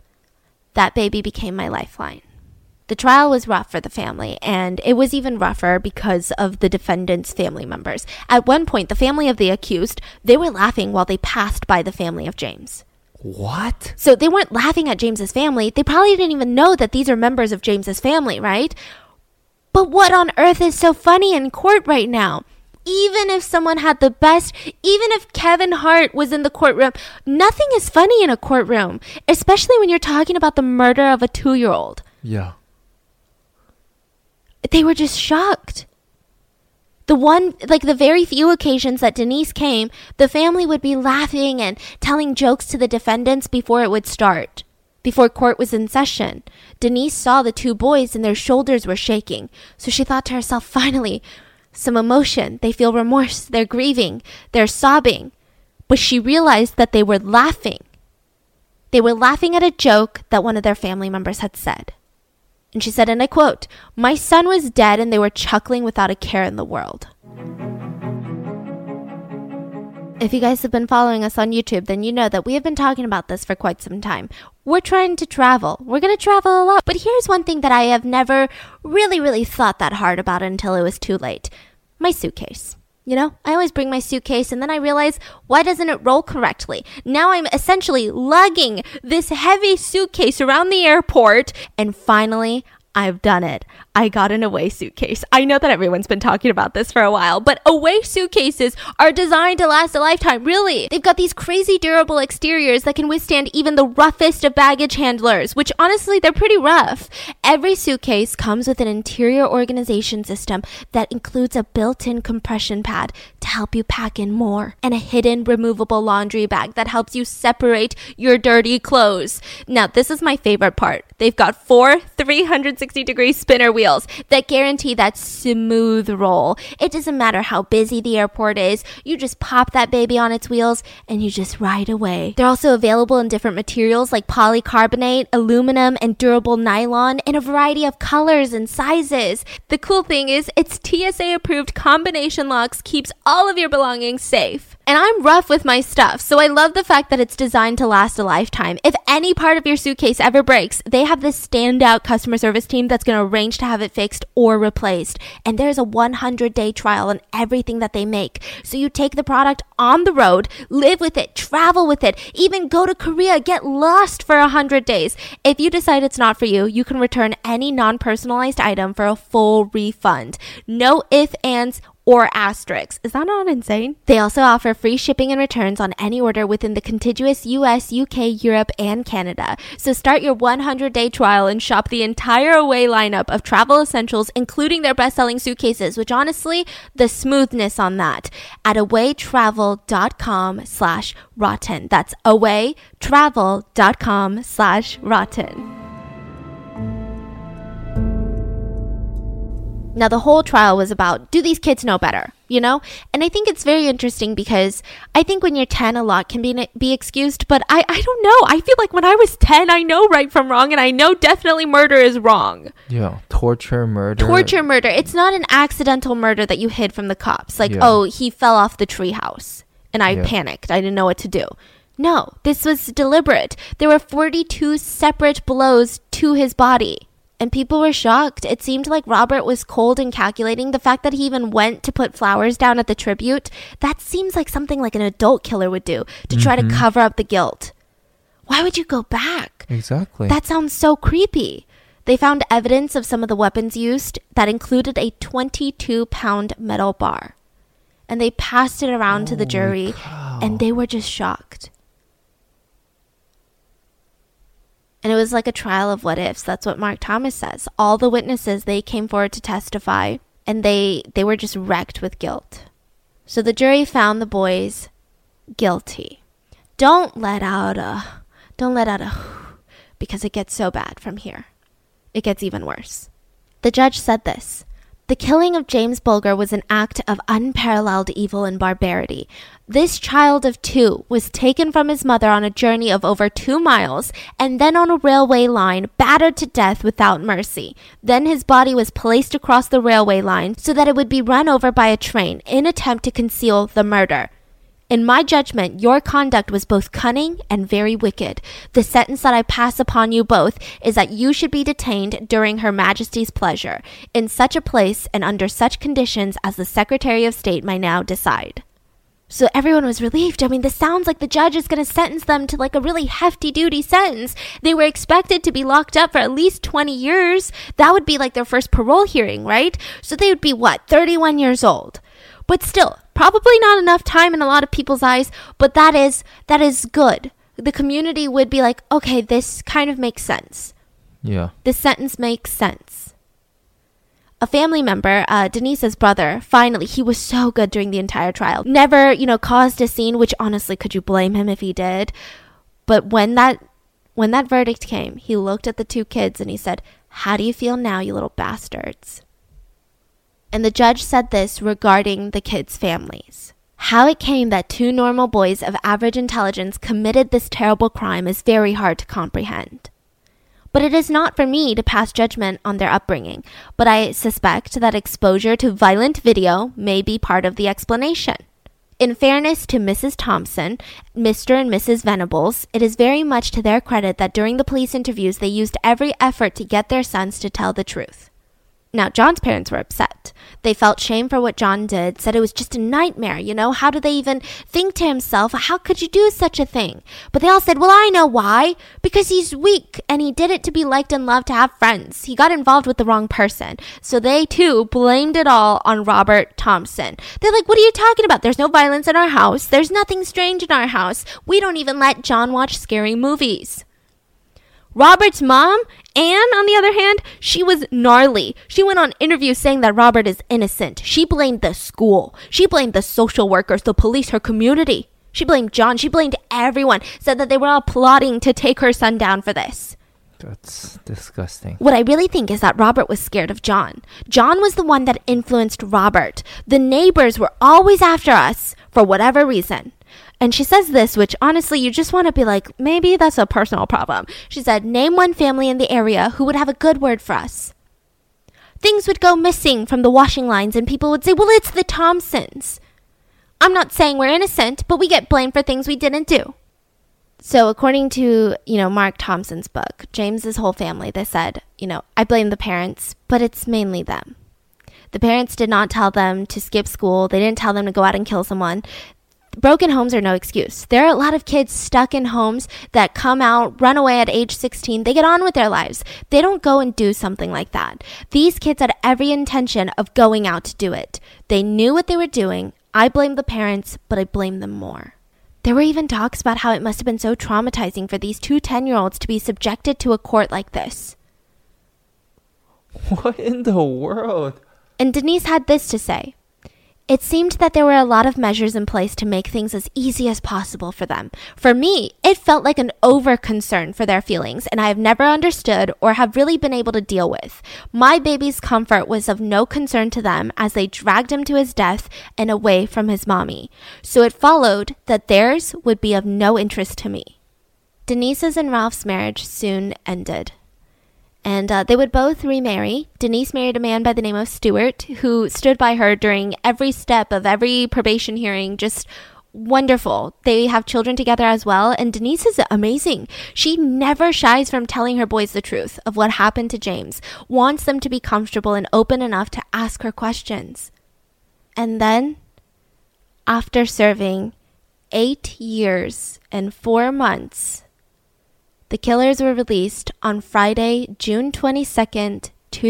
That baby became my lifeline. The trial was rough for the family, and it was even rougher because of the defendant's family members. At one point, the family of the accused, they were laughing while they passed by the family of James. What? So they weren't laughing at James's family. They probably didn't even know that these are members of James's family, right? But what on earth is so funny in court right now? Even if someone had the best, even if Kevin Hart was in the courtroom, nothing is funny in a courtroom, especially when you're talking about the murder of a 2-year-old. Yeah. They were just shocked. The very few occasions that Denise came, the family would be laughing and telling jokes to the defendants before it would start, before court was in session. Denise saw the two boys and their shoulders were shaking. So she thought to herself, finally, some emotion. They feel remorse. They're grieving. They're sobbing. But she realized that they were laughing. They were laughing at a joke that one of their family members had said. And she said, and I quote, my son was dead and they were chuckling without a care in the world. If you guys have been following us on YouTube, then you know that we have been talking about this for quite some time. We're trying to travel. We're going to travel a lot. But here's one thing that I have never really thought that hard about until it was too late. My suitcase. I always bring my suitcase and then I realize, why doesn't it roll correctly? Now I'm essentially lugging this heavy suitcase around the airport and finally, I've done it. I got an Away suitcase. I know that everyone's been talking about this for a while, but Away suitcases are designed to last a lifetime, really. They've got these crazy durable exteriors that can withstand even the roughest of baggage handlers, which honestly, they're pretty rough. Every suitcase comes with an interior organization system that includes a built-in compression pad to help you pack in more, and a hidden removable laundry bag that helps you separate your dirty clothes. Now, this is my favorite part. They've got 4 360-degree spinner wheels that guarantee that smooth roll. It doesn't matter how busy the airport is. You just pop that baby on its wheels and you just ride away. They're also available in different materials like polycarbonate, aluminum, and durable nylon in a variety of colors and sizes. The cool thing is its TSA approved combination locks keeps all of your belongings safe. And I'm rough with my stuff, so I love the fact that it's designed to last a lifetime. If any part of your suitcase ever breaks, they have this standout customer service team that's going to arrange to have it fixed or replaced. And there's a 100-day trial on everything that they make. So you take the product on the road, live with it, travel with it, even go to Korea, get lost for 100 days. If you decide it's not for you, you can return any non-personalized item for a full refund. No ifs, ands, or asterisks. Is that not insane? They also offer free shipping and returns on any order within the contiguous US, UK, Europe, and Canada. So start your 100-day trial and shop the entire Away lineup of travel essentials, including their best-selling suitcases, which honestly, the smoothness on that, at awaytravel.com/rotten. That's awaytravel.com/rotten. Now, the whole trial was about, do these kids know better, you know? And I think it's very interesting because I think when you're 10, a lot can be excused, but I don't know. I feel like when I was 10, I know right from wrong, and I know definitely murder is wrong. Yeah, torture, murder. Torture, murder. It's not an accidental murder that you hid from the cops. Like, oh, he fell off the treehouse, and I panicked. I didn't know what to do. No, this was deliberate. There were 42 separate blows to his body. And people were shocked. It seemed like Robert was cold and calculating. The fact that he even went to put flowers down at the tribute, that seems like something like an adult killer would do to try to cover up the guilt. Why would you go back? Exactly. That sounds so creepy. They found evidence of some of the weapons used that included a 22-pound metal bar. And they passed it around to the jury, and they were just shocked. And it was like a trial of what ifs. That's what Mark Thomas says. All the witnesses, they came forward to testify, and they were just wrecked with guilt. So the jury found the boys guilty. Don't let out a because it gets so bad from here. It gets even worse. The judge said this: the killing of James Bulger was an act of unparalleled evil and barbarity. This child of 2 was taken from his mother on a journey of over 2 miles and then on a railway line, battered to death without mercy. Then his body was placed across the railway line so that it would be run over by a train in attempt to conceal the murder. In my judgment, your conduct was both cunning and very wicked. The sentence that I pass upon you both is that you should be detained during Her Majesty's pleasure, in such a place and under such conditions as the Secretary of State may now decide. So everyone was relieved. I mean, this sounds like the judge is going to sentence them to like a really hefty duty sentence. They were expected to be locked up for at least 20 years. That would be like their first parole hearing, right? So they would be, 31 years old. But still, probably not enough time in a lot of people's eyes, but that is good. The community would be like, okay, this kind of makes sense. Yeah. This sentence makes sense. A family member, Denise's brother, finally, he was so good during the entire trial. Never, caused a scene, which honestly, could you blame him if he did? But when that verdict came, he looked at the 2 kids and he said, "How do you feel now, you little bastards?" And the judge said this regarding the kids' families. How it came that 2 normal boys of average intelligence committed this terrible crime is very hard to comprehend. But it is not for me to pass judgment on their upbringing, but I suspect that exposure to violent video may be part of the explanation. In fairness to Mrs. Thompson, Mr. and Mrs. Venables, it is very much to their credit that during the police interviews they used every effort to get their sons to tell the truth. Now, John's parents were upset. They felt shame for what John did, said it was just a nightmare, you know? How did they even think to himself, how could you do such a thing? But they all said, well, I know why. Because he's weak, and he did it to be liked and loved, to have friends. He got involved with the wrong person. So they, too, blamed it all on Robert Thompson. They're like, what are you talking about? There's no violence in our house. There's nothing strange in our house. We don't even let John watch scary movies. Robert's mom, Anne, on the other hand, she was gnarly. She went on interviews saying that Robert is innocent. She blamed the school. She blamed the social workers, the police, her community. She blamed John. She blamed everyone. Said that they were all plotting to take her son down for this. That's disgusting. What I really think is that Robert was scared of John. John was the one that influenced Robert. The neighbors were always after us for whatever reason. And she says this, which honestly, you just want to be like, maybe that's a personal problem. She said, name one family in the area who would have a good word for us. Things would go missing from the washing lines and people would say, well, it's the Thompsons. I'm not saying we're innocent, but we get blamed for things we didn't do. So according to, Mark Thompson's book, James's whole family, they said, I blame the parents, but it's mainly them. The parents did not tell them to skip school. They didn't tell them to go out and kill someone. Broken homes are no excuse. There are a lot of kids stuck in homes that come out, run away at age 16. They get on with their lives. They don't go and do something like that. These kids had every intention of going out to do it. They knew what they were doing. I blame the parents, but I blame them more. There were even talks about how it must have been so traumatizing for these two 10-year-olds to be subjected to a court like this. What in the world? And Denise had this to say. It seemed that there were a lot of measures in place to make things as easy as possible for them. For me, it felt like an over-concern for their feelings, and I have never understood or have really been able to deal with. My baby's comfort was of no concern to them as they dragged him to his death and away from his mommy. So it followed that theirs would be of no interest to me. Denise's and Ralph's marriage soon ended. And they would both remarry. Denise married a man by the name of Stuart, who stood by her during every step of every probation hearing. Just wonderful. They have children together as well. And Denise is amazing. She never shies from telling her boys the truth of what happened to James. Wants them to be comfortable and open enough to ask her questions. And then, after serving 8 years and 4 months, the killers were released on Friday, June 22nd,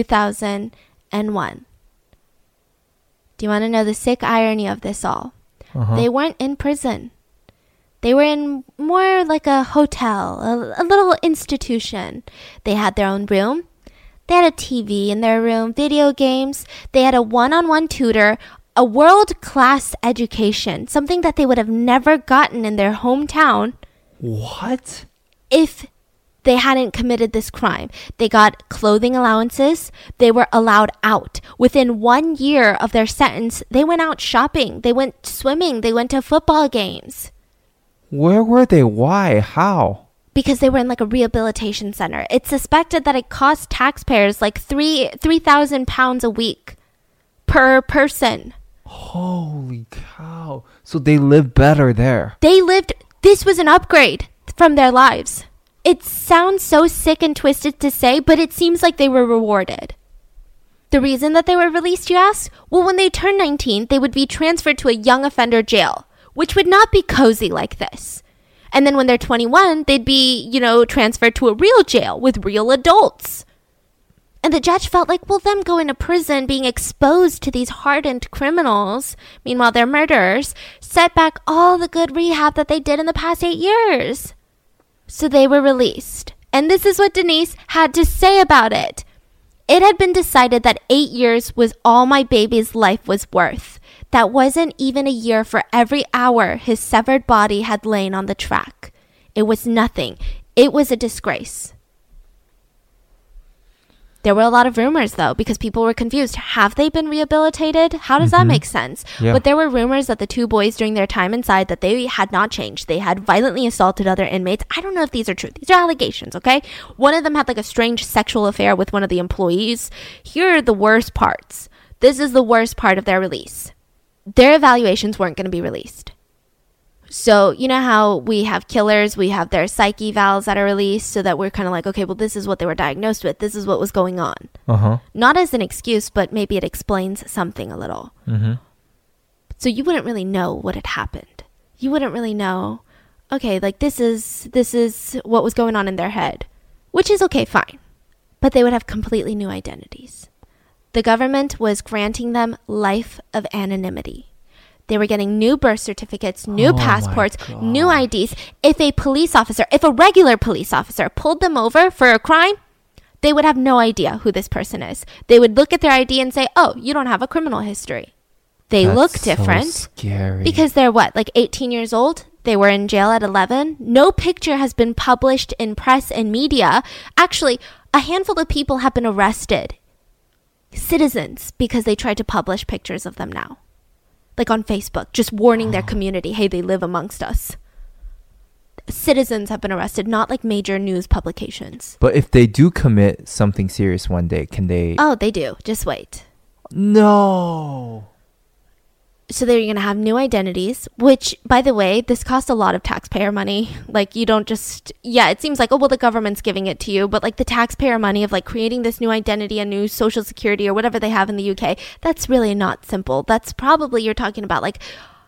2001. Do you want to know the sick irony of this all? They weren't in prison. They were in more like a hotel, a little institution. They had their own room. They had a TV in their room, video games. They had a one-on-one tutor, a world-class education, something that they would have never gotten in their hometown. What? If they hadn't committed this crime. They got clothing allowances. They were allowed out. Within 1 year of their sentence, they went out shopping. They went swimming. They went to football games. Where were they? Why? How? Because they were in like a rehabilitation center. It's suspected that it cost taxpayers like £3,000 a week per person. Holy cow. So they lived better there. This was an upgrade from their lives. It sounds so sick and twisted to say, but it seems like they were rewarded. The reason that they were released, you ask? Well, when they turned 19, they would be transferred to a young offender jail, which would not be cozy like this. And then when they're 21, they'd be, transferred to a real jail with real adults. And the judge felt like, well, them going to prison, being exposed to these hardened criminals, meanwhile they're murderers, set back all the good rehab that they did in the past 8 years. So they were released. And this is what Denise had to say about it. It had been decided that 8 years was all my baby's life was worth. That wasn't even a year for every hour his severed body had lain on the track. It was nothing. It was a disgrace. There were a lot of rumors, though, because people were confused. Have they been rehabilitated? How does that make sense? Yeah. But there were rumors that the two boys, during their time inside, that they had not changed. They had violently assaulted other inmates. I don't know if these are true. These are allegations, okay? One of them had like a strange sexual affair with one of the employees. Here are the worst parts. This is the worst part of their release. Their evaluations weren't going to be released. So you know how we have killers, we have their psyche evals that are released so that we're kind of like, okay, well, this is what they were diagnosed with. This is what was going on. Not as an excuse, but maybe it explains something a little. So you wouldn't really know what had happened. You wouldn't really know, okay, like this is what was going on in their head, which is okay, fine. But they would have completely new identities. The government was granting them life of anonymity. They were getting new birth certificates, new passports, new IDs. If a regular police officer pulled them over for a crime, they would have no idea who this person is. They would look at their ID and say, oh, you don't have a criminal history. They look different. So scary. Because they're what, like 18 years old? They were in jail at 11. No picture has been published in press and media. Actually, a handful of people have been arrested. Citizens, because they tried to publish pictures of them now. Like on Facebook, just warning their community, hey, they live amongst us. Citizens have been arrested, not like major news publications. But if they do commit something serious one day, can they... Oh, they do. Just wait. No. So they're going to have new identities, which, by the way, this costs a lot of taxpayer money. Like, you don't just... Yeah, it seems like, oh, well, the government's giving it to you. But, like, the taxpayer money of, like, creating this new identity, a new social security or whatever they have in the UK, that's really not simple. That's probably, you're talking about, like,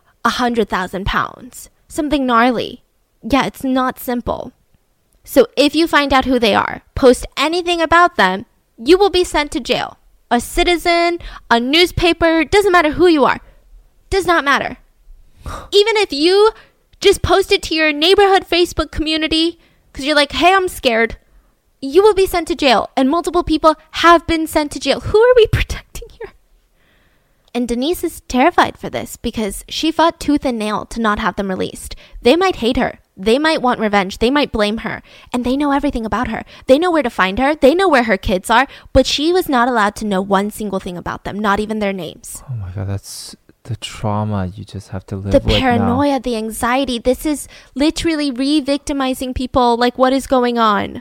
£100,000. Something gnarly. Yeah, it's not simple. So if you find out who they are, post anything about them, you will be sent to jail. A citizen, a newspaper, doesn't matter who you are. Does not matter. Even if you just post it to your neighborhood Facebook community because you're like, hey, I'm scared, you will be sent to jail. And multiple people have been sent to jail. Who are we protecting here? And Denise is terrified for this because she fought tooth and nail to not have them released. They might hate her. They might want revenge. They might blame her. And they know everything about her. They know where to find her. They know where her kids are. But she was not allowed to know one single thing about them, not even their names. Oh my God, that's the trauma you just have to live the with now. paranoia, the anxiety. This is literally re-victimizing people. Like, what is going on?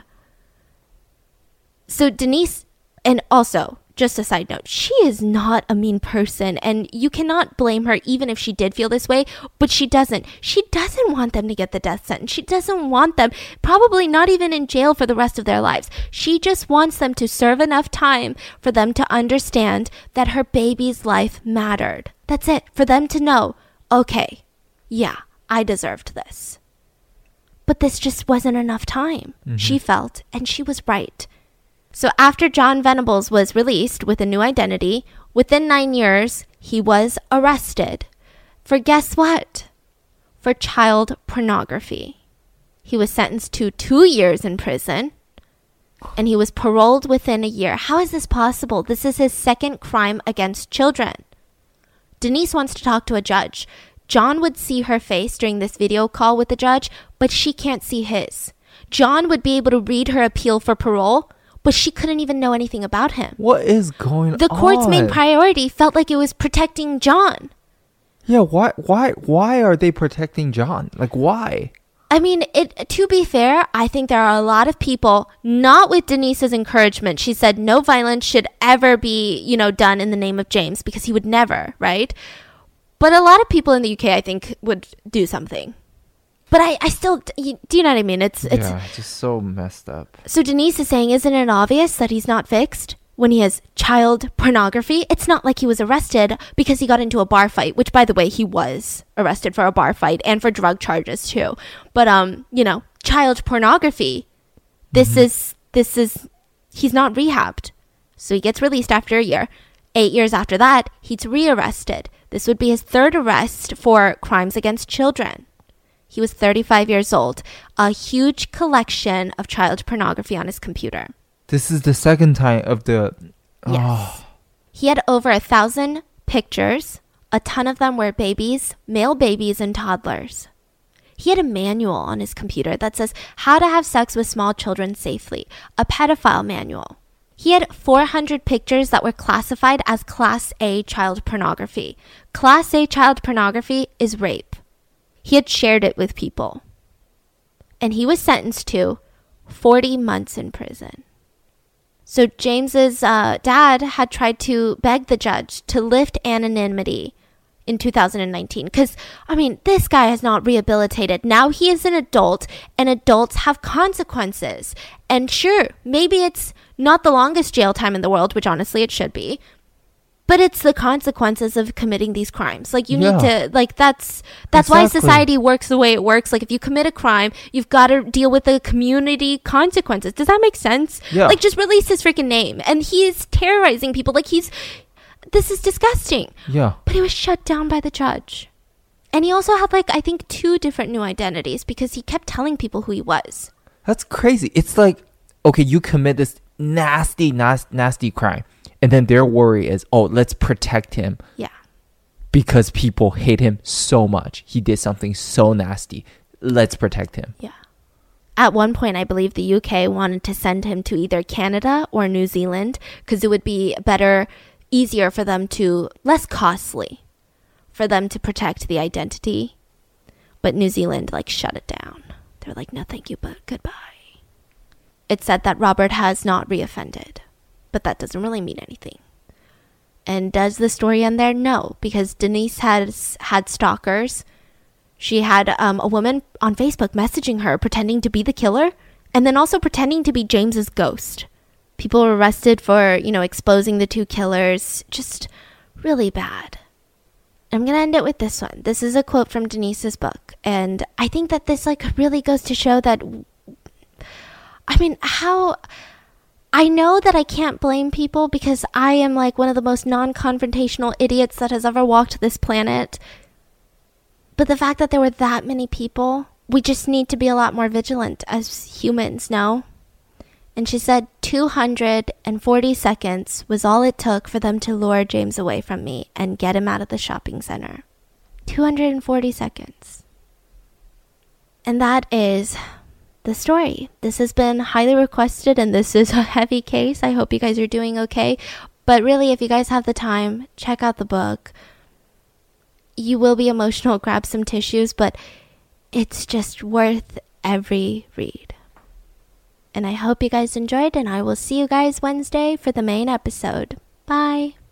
So Denise, and also, just a side note, she is not a mean person, and you cannot blame her even if she did feel this way, but she doesn't. She doesn't want them to get the death sentence. She doesn't want them, probably not even in jail for the rest of their lives. She just wants them to serve enough time for them to understand that her baby's life mattered. That's it. For them to know, okay, yeah, I deserved this. But this just wasn't enough time, she felt, and she was right. So after John Venables was released with a new identity, within 9 years, he was arrested. For guess what? For child pornography. He was sentenced to 2 years in prison, and he was paroled within a year. How is this possible? This is his second crime against children. Denise wants to talk to a judge. John would see her face during this video call with the judge, but she can't see his. John would be able to read her appeal for parole, but she couldn't even know anything about him. What is going on? The court's main priority felt like it was protecting John. Yeah, why are they protecting John? Like, why? I mean, to be fair, I think there are a lot of people, not with Denise's encouragement. She said no violence should ever be, done in the name of James because he would never, right? But a lot of people in the UK, I think, would do something. But I still, do you know what I mean? It's just so messed up. So Denise is saying, isn't it obvious that he's not fixed when he has child pornography? It's not like he was arrested because he got into a bar fight, which, by the way, he was arrested for a bar fight and for drug charges too. But, child pornography, this is, he's not rehabbed. So he gets released after a year. 8 years after that, he's rearrested. This would be his third arrest for crimes against children. He was 35 years old. A huge collection of child pornography on his computer. This is the second time of the... Yes. He had over 1,000 pictures. A ton of them were babies, male babies, and toddlers. He had a manual on his computer that says how to have sex with small children safely. A pedophile manual. He had 400 pictures that were classified as Class A child pornography. Class A child pornography is rape. He had shared it with people. And he was sentenced to 40 months in prison. So James's dad had tried to beg the judge to lift anonymity in 2019. Because, I mean, this guy has not rehabilitated. Now he is an adult, and adults have consequences. And sure, maybe it's not the longest jail time in the world, which honestly it should be. But it's the consequences of committing these crimes. Like, you need to, like, that's why society works the way it works. Like, if you commit a crime, you've got to deal with the community consequences. Does that make sense? Yeah. Like, just release his freaking name. And he's terrorizing people. Like, this is disgusting. Yeah. But he was shut down by the judge. And he also had, like, I think 2 different new identities because he kept telling people who he was. That's crazy. It's like, okay, you commit this nasty crime. And then their worry is, oh, let's protect him. Yeah. Because people hate him so much. He did something so nasty. Let's protect him. Yeah. At one point, I believe the UK wanted to send him to either Canada or New Zealand because it would be easier for them to, less costly for them to protect the identity. But New Zealand, like, shut it down. They're like, no, thank you, but goodbye. It said that Robert has not reoffended. But that doesn't really mean anything. And does the story end there? No, because Denise has had stalkers. She had a woman on Facebook messaging her, pretending to be the killer, and then also pretending to be James's ghost. People were arrested for, exposing the 2 killers. Just really bad. I'm going to end it with this one. This is a quote from Denise's book. And I think that this, really goes to show that, I know that I can't blame people because I am one of the most non-confrontational idiots that has ever walked this planet. But the fact that there were that many people, we just need to be a lot more vigilant as humans, no? And she said 240 seconds was all it took for them to lure James away from me and get him out of the shopping center. 240 seconds. And that is the story. This has been highly requested and this is a heavy case. I hope you guys are doing okay. But really, if you guys have the time, check out the book. You will be emotional, grab some tissues, but it's just worth every read. And I hope you guys enjoyed, and I will see you guys Wednesday for the main episode. Bye.